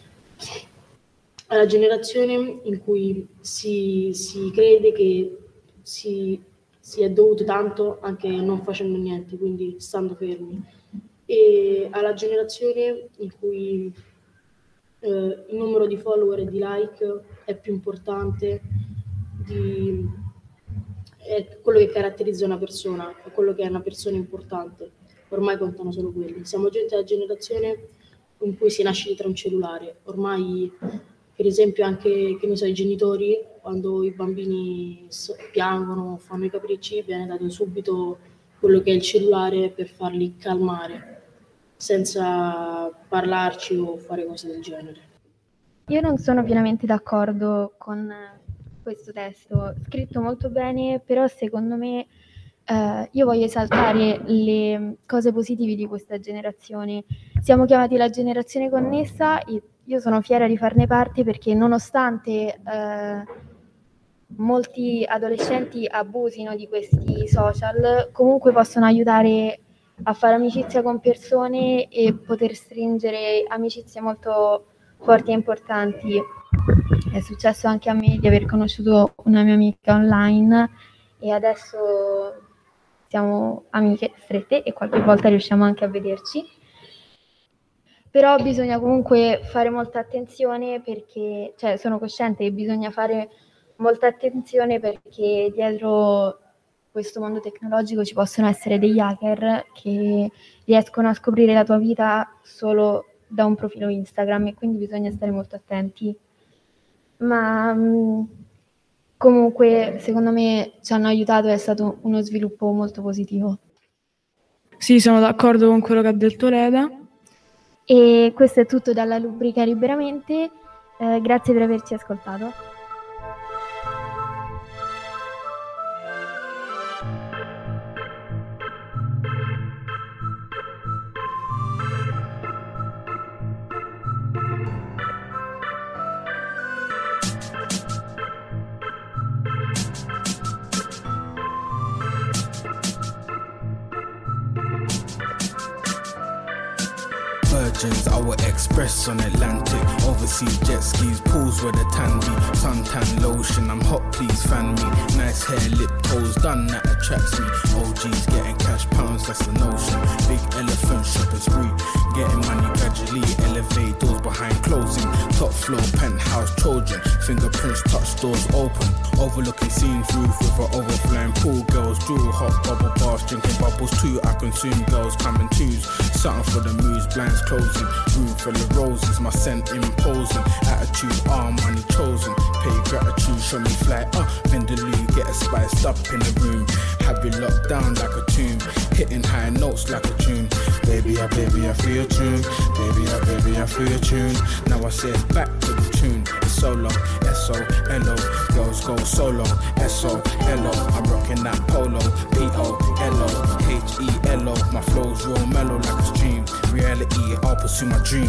Alla generazione in cui si crede che si è dovuto tanto anche non facendo niente, quindi stando fermi. E alla generazione in cui il numero di follower e di like è più importante è quello che caratterizza una persona, è quello che è una persona importante. Ormai contano solo quelli. Siamo giunti alla generazione in cui si nasce dietro un cellulare. Ormai, per esempio, anche che ne so, i genitori, quando i bambini piangono, fanno i capricci, viene dato subito quello che è il cellulare per farli calmare. senza parlarci o fare cose del genere. Io non sono pienamente d'accordo con questo testo, scritto molto bene, però secondo me io voglio esaltare le cose positive di questa generazione. Siamo chiamati la generazione connessa e io sono fiera di farne parte perché nonostante molti adolescenti abusino di questi social, comunque possono aiutare a fare amicizia con persone e poter stringere amicizie molto forti e importanti. È successo anche a me di aver conosciuto una mia amica online e adesso siamo amiche strette e qualche volta riusciamo anche a vederci. Però bisogna comunque fare molta attenzione perché, cioè sono cosciente che bisogna fare molta attenzione perché dietro questo mondo tecnologico ci possono essere degli hacker che riescono a scoprire la tua vita solo da un profilo Instagram e quindi bisogna stare molto attenti. Ma comunque secondo me ci hanno aiutato, è stato uno sviluppo molto positivo. Sì, sono d'accordo con quello che ha detto Leda. E questo è tutto dalla rubrica Liberamente, grazie per averci ascoltato. Virgins, I will express on Atlantic. Overseas jet skis, pools where the tan be. Suntan lotion, I'm hot, please fan me. Nice hair, lip, toes done, that attracts me. OGs getting cash, pounds, that's the notion. Big elephant shopping spree. Getting money gradually, elevate doors behind closing. Top floor, penthouse, Trojan. Fingerprints, touch doors open. Overlooking scenes, roof with an overflowing pool. Girls, jewel, hot bubble bars, drinking bubbles too. I consume girls, coming twos. Something for the muse, blinds closing. Room full of roses, my scent imposing. Attitude, money chosen. Pay gratitude, show me fly. Vindaloo, get it spiced up in the room. Have you locked down like a tomb. Hitting high notes like a tune. Baby, I feel your tune. Baby, I feel your tune. Now I say it's back to the tune. It's solo, S-O-L-O. Girls go solo, S-O-L-O. I'm rocking that polo, P-O-L-O. H-E-L-O. My flow's real mellow like a stream. Reality, I'll pursue my dream.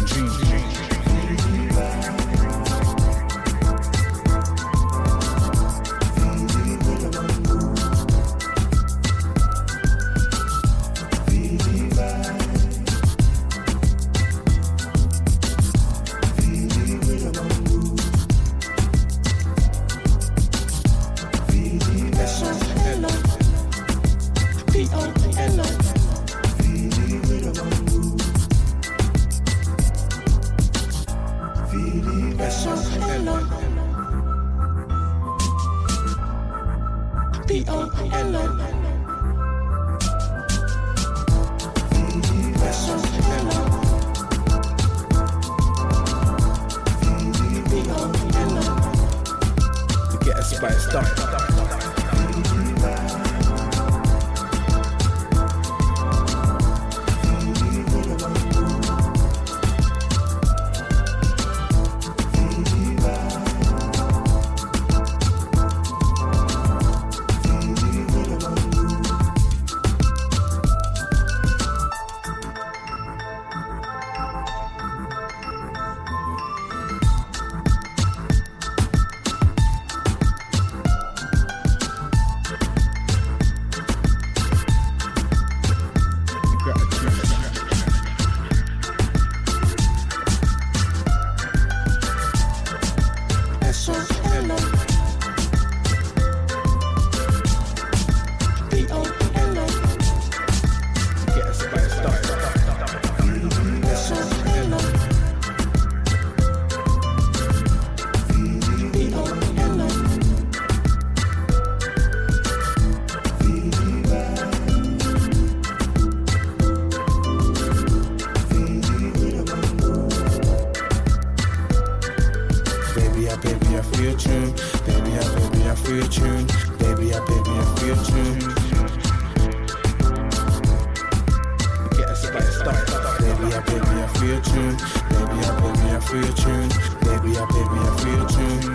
Baby, I feel your tune. Baby, I feel your tune. Baby, I feel your tune.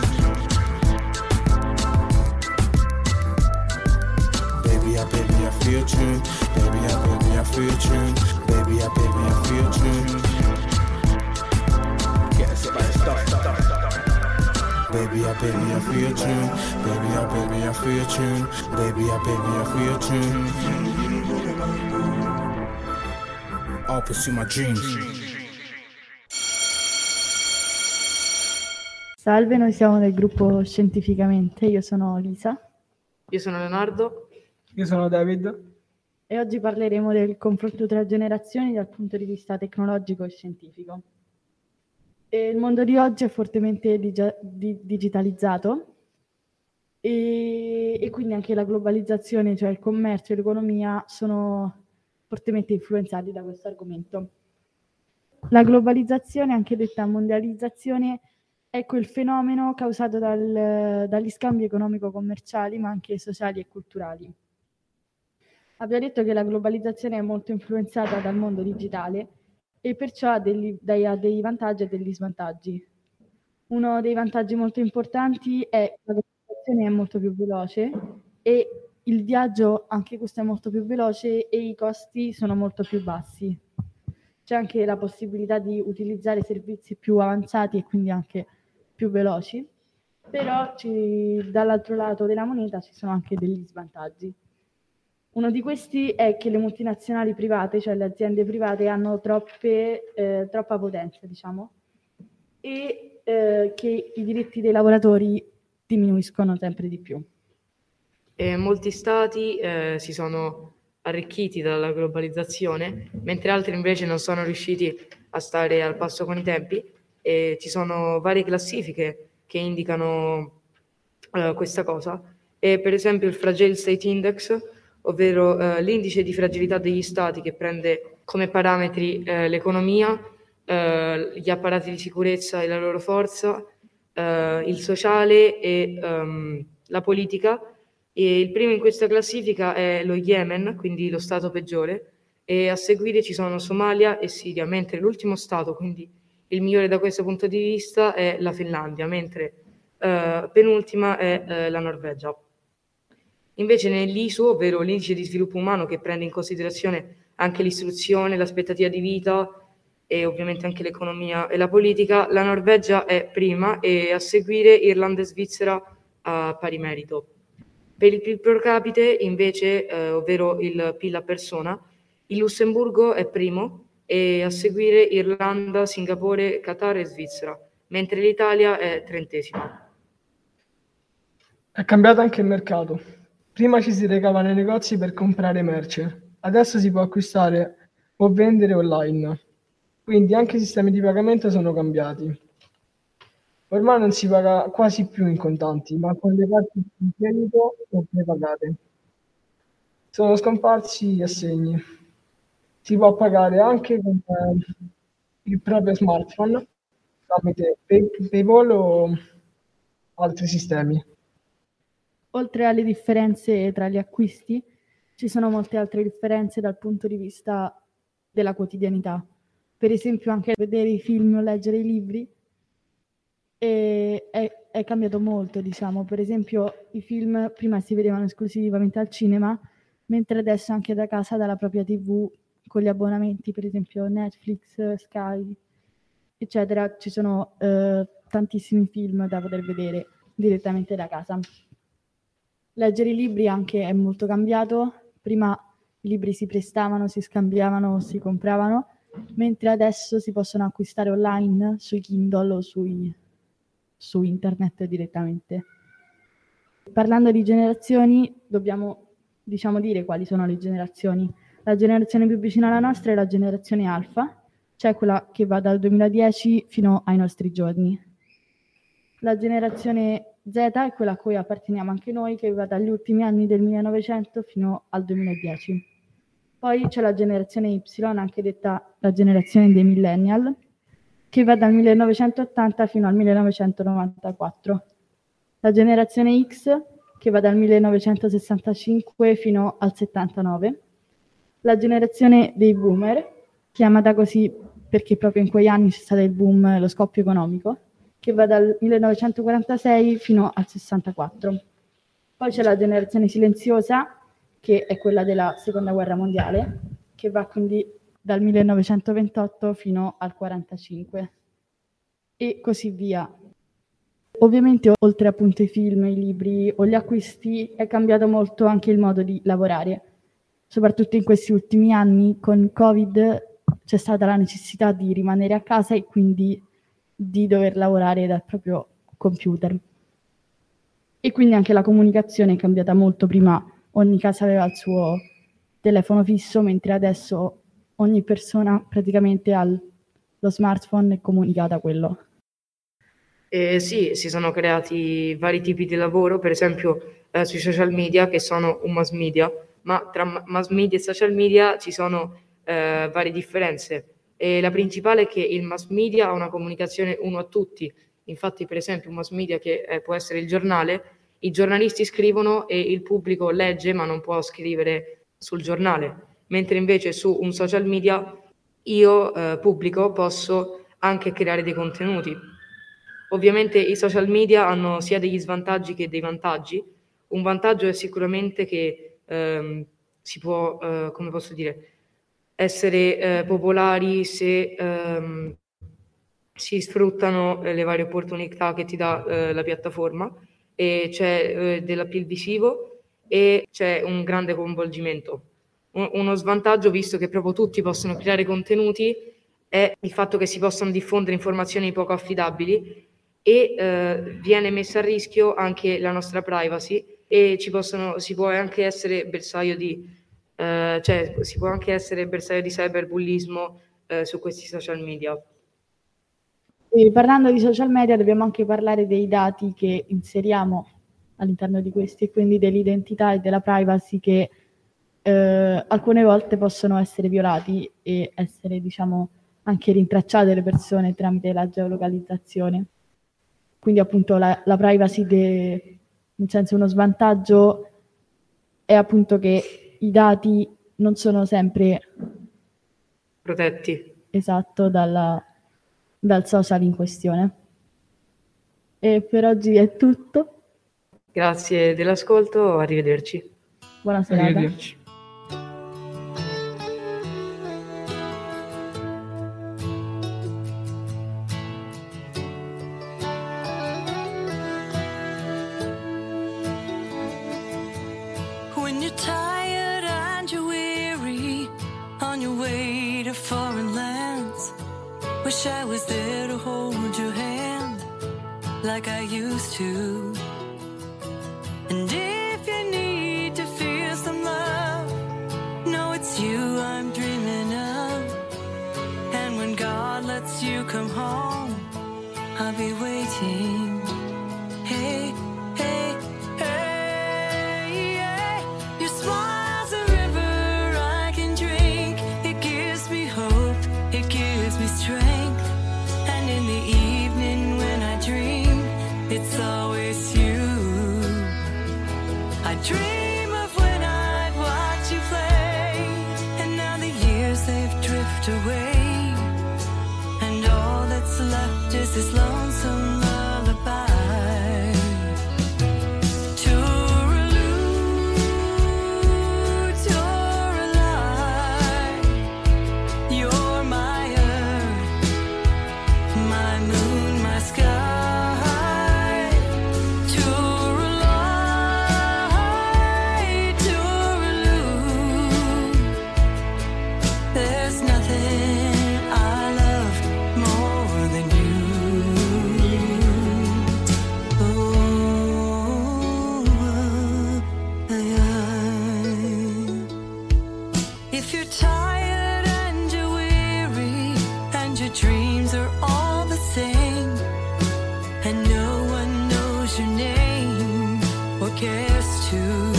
Baby, I feel your tune. Baby, I feel your tune. Baby, I feel your tune. Get us by stuff. Baby, I feel your tune. Baby, I feel your tune. Baby, I feel your tune. I'll pursue my dreams. Salve, noi siamo del gruppo Scientificamente, io sono Lisa. Io sono Leonardo. Io sono David. E oggi parleremo del confronto tra generazioni dal punto di vista tecnologico e scientifico. E il mondo di oggi è fortemente digitalizzato e quindi anche la globalizzazione, cioè il commercio e l'economia, sono fortemente influenzati da questo argomento. La globalizzazione, anche detta mondializzazione, è quel fenomeno causato dagli scambi economico-commerciali, ma anche sociali e culturali. Abbiamo detto che la globalizzazione è molto influenzata dal mondo digitale e perciò ha dei vantaggi e degli svantaggi. Uno dei vantaggi molto importanti è che la globalizzazione è molto più veloce e il viaggio, anche questo è molto più veloce e i costi sono molto più bassi. C'è anche la possibilità di utilizzare servizi più avanzati e quindi anche più veloci, però dall'altro lato della moneta ci sono anche degli svantaggi. Uno di questi è che le multinazionali private, cioè le aziende private, hanno troppa potenza, diciamo, e che i diritti dei lavoratori diminuiscono sempre di più. Molti stati si sono arricchiti dalla globalizzazione, mentre altri invece non sono riusciti a stare al passo con i tempi, e ci sono varie classifiche che indicano questa cosa. E per esempio il Fragile State Index, ovvero l'indice di fragilità degli stati, che prende come parametri l'economia, gli apparati di sicurezza e la loro forza, il sociale e la politica. E il primo in questa classifica è lo Yemen, quindi lo stato peggiore, e a seguire ci sono Somalia e Siria, mentre l'ultimo stato, quindi il migliore da questo punto di vista, è la Finlandia, mentre penultima è la Norvegia. Invece nell'ISU, ovvero l'indice di sviluppo umano, che prende in considerazione anche l'istruzione, l'aspettativa di vita e ovviamente anche l'economia e la politica, la Norvegia è prima e a seguire Irlanda e Svizzera a pari merito. Per il PIL pro capite invece, ovvero il PIL a persona, il Lussemburgo è primo e a seguire Irlanda, Singapore, Qatar e Svizzera, mentre l'Italia è 30ª. È cambiato anche il mercato. Prima ci si recava nei negozi per comprare merce, adesso si può acquistare o vendere online, quindi anche i sistemi di pagamento sono cambiati. Ormai non si paga quasi più in contanti, ma con le carte di credito o prepagate. Sono scomparsi gli assegni. Si può pagare anche con il proprio smartphone tramite PayPal o altri sistemi. Oltre alle differenze tra gli acquisti, ci sono molte altre differenze dal punto di vista della quotidianità. Per esempio anche vedere i film o leggere i libri è cambiato molto, diciamo. Per esempio i film prima si vedevano esclusivamente al cinema, mentre adesso anche da casa, dalla propria TV, con gli abbonamenti, per esempio Netflix, Sky, eccetera, ci sono tantissimi film da poter vedere direttamente da casa. Leggere i libri anche è molto cambiato. Prima i libri si prestavano, si scambiavano, si compravano, mentre adesso si possono acquistare online sui Kindle o su internet direttamente. Parlando di generazioni, dobbiamo, diciamo, dire quali sono le generazioni. La generazione più vicina alla nostra è la generazione Alfa, cioè quella che va dal 2010 fino ai nostri giorni. La generazione Z è quella a cui apparteniamo anche noi, che va dagli ultimi anni del 1900 fino al 2010. Poi c'è la generazione Y, anche detta la generazione dei millennial, che va dal 1980 fino al 1994. La generazione X, che va dal 1965 fino al 79. La generazione dei boomer, chiamata così perché proprio in quegli anni c'è stato il boom, lo scoppio economico, che va dal 1946 fino al 64. Poi c'è la generazione silenziosa, che è quella della Seconda Guerra Mondiale, che va quindi dal 1928 fino al 45 e così via. Ovviamente, oltre appunto ai film, i libri o gli acquisti, è cambiato molto anche il modo di lavorare. Soprattutto in questi ultimi anni, con il Covid, c'è stata la necessità di rimanere a casa e quindi di dover lavorare dal proprio computer. E quindi anche la comunicazione è cambiata molto. Prima ogni casa aveva il suo telefono fisso, mentre adesso ogni persona praticamente ha lo smartphone e comunica da quello. Sì, si sono creati vari tipi di lavoro, per esempio sui social media, che sono un mass media, ma tra mass media e social media ci sono varie differenze. E la principale è che il mass media ha una comunicazione uno a tutti. Infatti, per esempio, un mass media che può essere il giornale, i giornalisti scrivono e il pubblico legge, ma non può scrivere sul giornale. Mentre invece su un social media io, pubblico, posso anche creare dei contenuti. Ovviamente i social media hanno sia degli svantaggi che dei vantaggi. Un vantaggio è sicuramente che si può, come posso dire, essere popolari se si sfruttano le varie opportunità che ti dà la piattaforma, e c'è dell'appeal visivo e c'è un grande coinvolgimento. Uno svantaggio, visto che proprio tutti possono creare contenuti, è il fatto che si possono diffondere informazioni poco affidabili e viene messa a rischio anche la nostra privacy, e si può anche essere bersaglio di cyberbullismo su questi social media. E parlando di social media dobbiamo anche parlare dei dati che inseriamo all'interno di questi, e quindi dell'identità e della privacy che alcune volte possono essere violati e essere, diciamo, anche rintracciate le persone tramite la geolocalizzazione. Quindi appunto la privacy, nel senso, uno svantaggio è appunto che i dati non sono sempre protetti. Esatto, dal social in questione. E per oggi è tutto. Grazie dell'ascolto, arrivederci. Buona serata. Arrivederci. When you're tired and you're weary on your way to foreign lands, wish I was there to hold your hand like I used to. And if you need to feel some love, know it's you I'm dreaming of. And when God lets you come home, I'll be waiting. Hey, hey, hey, yeah. Your smile's a river I can drink. It gives me hope, it gives me strength. And in the evening when I dream, it's always you. I dream of when I'd watch you play, and now the years they've drifted away, and all that's left is this lonesome lullaby. You're my earth, my moon, my sky. There's nothing I love more than you. If you're tired and you're weary and your dreams are all the same, and no one knows your name or cares to,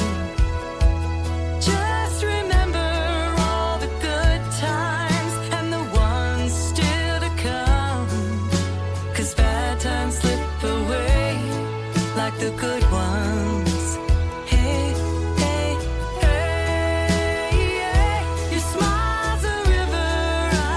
just remember all the good times and the ones still to come, 'cause bad times slip away like the good ones. Hey, hey, hey, yeah. Your smile's a river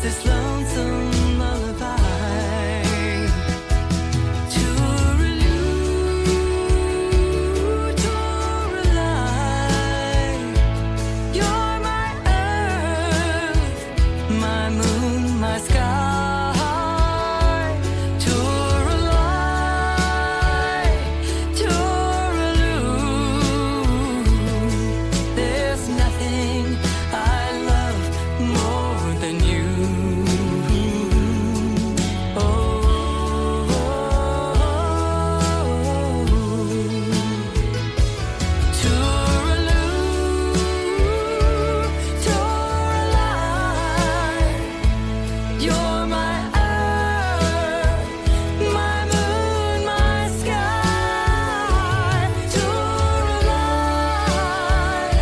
this lonesome lullaby. You're my earth, my moon, my sky. Touralai, there's nothing I love more than you. You're my earth, my moon, my sky. Touralai,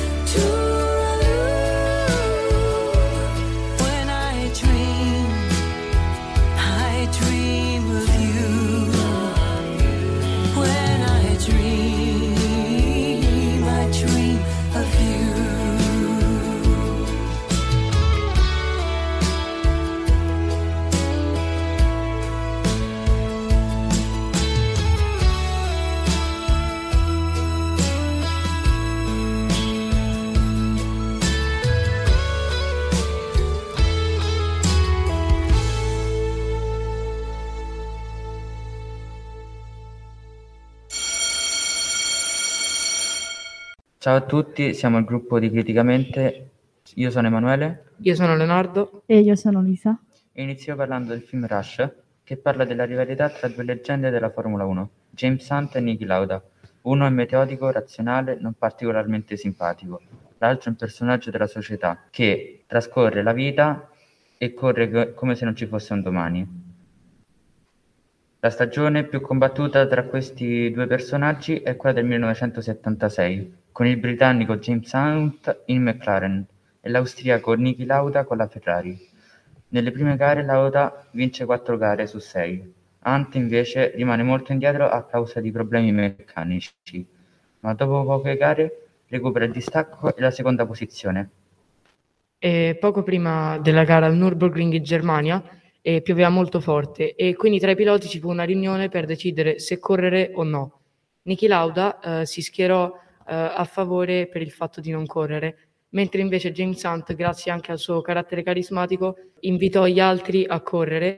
when I dream of you. When I dream of you. Ciao a tutti, siamo il gruppo di Criticamente. Io sono Emanuele. Io sono Leonardo. E io sono Lisa. E inizio parlando del film Rush, che parla della rivalità tra due leggende della Formula 1, James Hunt e Niki Lauda. Uno è metodico, razionale, non particolarmente simpatico. L'altro è un personaggio della società che trascorre la vita e corre come se non ci fosse un domani. La stagione più combattuta tra questi due personaggi è quella del 1976, con il britannico James Hunt in McLaren e l'austriaco Niki Lauda con la Ferrari. Nelle prime gare Lauda vince 4 gare su 6. Hunt invece rimane molto indietro a causa di problemi meccanici, ma dopo poche gare recupera il distacco e la seconda posizione. E poco prima della gara al Nürburgring in Germania pioveva molto forte e quindi tra i piloti ci fu una riunione per decidere se correre o no. Niki Lauda si schierò a favore per il fatto di non correre, mentre invece James Hunt, grazie anche al suo carattere carismatico, invitò gli altri a correre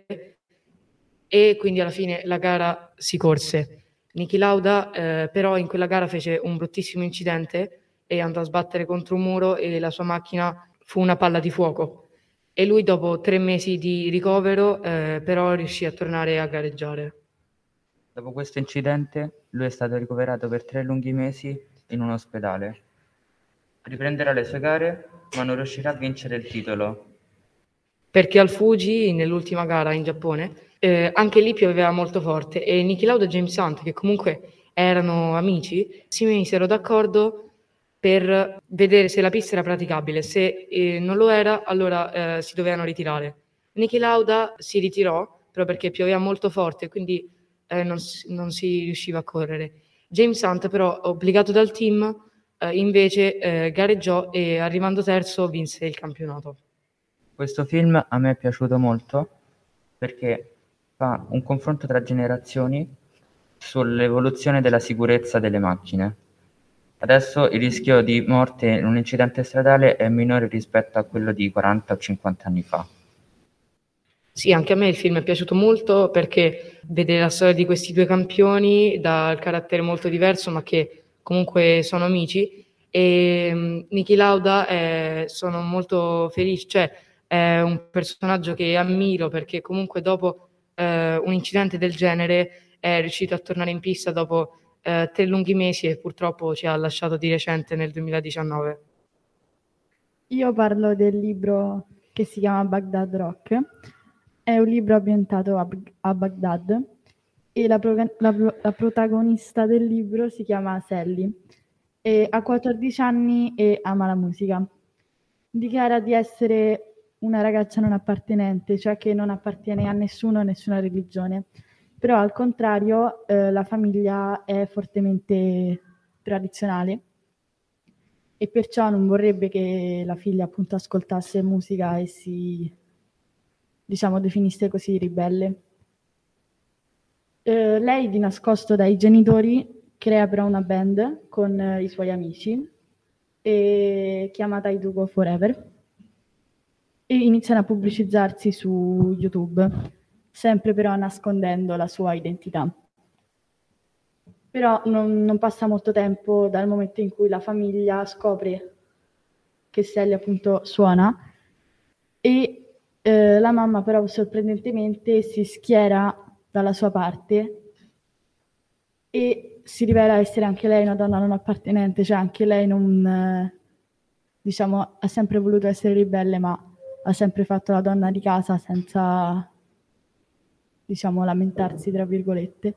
e quindi alla fine la gara si corse. Niki Lauda però in quella gara fece un bruttissimo incidente e andò a sbattere contro un muro e la sua macchina fu una palla di fuoco. E lui dopo 3 mesi di ricovero però riuscì a tornare a gareggiare. Dopo questo incidente lui è stato ricoverato per 3 lunghi mesi in un ospedale. Riprenderà le sue gare ma non riuscirà a vincere il titolo. Perché al Fuji, nell'ultima gara in Giappone, anche lì pioveva molto forte e Niki Lauda e James Hunt, che comunque erano amici, si misero d'accordo per vedere se la pista era praticabile. Se non lo era, allora si dovevano ritirare. Niki Lauda si ritirò proprio perché pioveva molto forte, quindi non si riusciva a correre. James Hunt però, obbligato dal team, invece gareggiò e arrivando terzo vinse il campionato. Questo film a me è piaciuto molto perché fa un confronto tra generazioni sull'evoluzione della sicurezza delle macchine. Adesso il rischio di morte in un incidente stradale è minore rispetto a quello di 40 o 50 anni fa. Sì, anche a me il film è piaciuto molto perché vede la storia di questi due campioni dal carattere molto diverso, ma che comunque sono amici. E Niki Lauda sono molto felice, cioè è un personaggio che ammiro perché comunque dopo un incidente del genere è riuscito a tornare in pista dopo 3 lunghi mesi e purtroppo ci ha lasciato di recente nel 2019. Io parlo del libro che si chiama Baghdad Rock. È un libro ambientato a Baghdad e la protagonista del libro si chiama Sally. Ha 14 anni e ama la musica. Dichiara di essere una ragazza non appartenente, cioè che non appartiene a nessuno, a nessuna religione. Però al contrario la famiglia è fortemente tradizionale e perciò non vorrebbe che la figlia appunto ascoltasse musica e si diciamo, definisse così ribelle. Lei, di nascosto dai genitori, crea però una band con i suoi amici chiamata I Do Go Forever e iniziano a pubblicizzarsi su YouTube, sempre però nascondendo la sua identità. Però non passa molto tempo dal momento in cui la famiglia scopre che Sally appunto suona e la mamma però sorprendentemente si schiera dalla sua parte e si rivela essere anche lei una donna non appartenente, cioè anche lei non, diciamo, ha sempre voluto essere ribelle, ma ha sempre fatto la donna di casa senza, diciamo, lamentarsi, tra virgolette.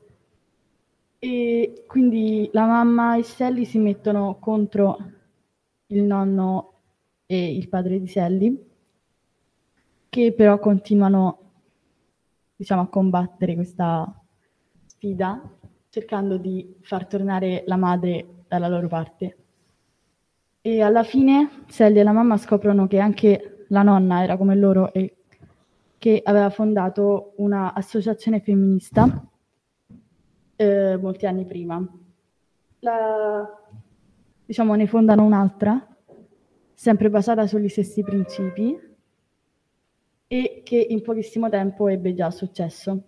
E quindi la mamma e Sally si mettono contro il nonno e il padre di Sally, che però continuano, diciamo, a combattere questa sfida, cercando di far tornare la madre dalla loro parte. E alla fine Sally e la mamma scoprono che anche la nonna era come loro e che aveva fondato una associazione femminista molti anni prima. Diciamo, ne fondano un'altra, sempre basata sugli stessi principi e che in pochissimo tempo ebbe già successo.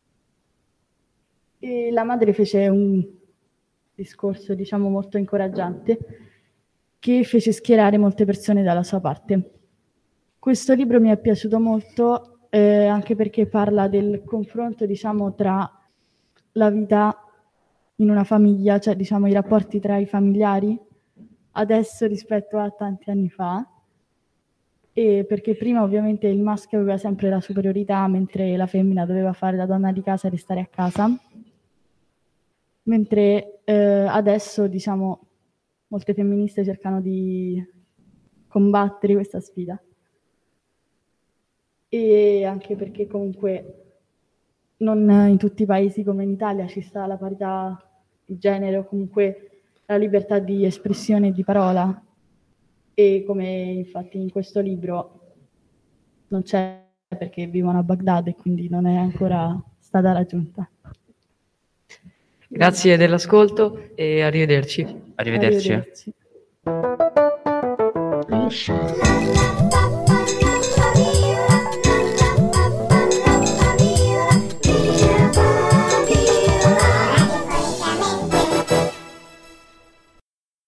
E la madre fece un discorso, diciamo, molto incoraggiante che fece schierare molte persone dalla sua parte. Questo libro mi è piaciuto molto anche perché parla del confronto, diciamo, tra la vita in una famiglia, cioè diciamo i rapporti tra i familiari adesso rispetto a tanti anni fa, e perché prima ovviamente il maschio aveva sempre la superiorità mentre la femmina doveva fare la donna di casa e restare a casa, mentre adesso, diciamo, molte femministe cercano di combattere questa sfida. E anche perché comunque non in tutti i paesi come in Italia ci sta la parità di genere o comunque la libertà di espressione e di parola, e come infatti in questo libro non c'è perché vivono a Baghdad e quindi non è ancora stata raggiunta. Grazie dell'ascolto e arrivederci. Arrivederci. Arrivederci.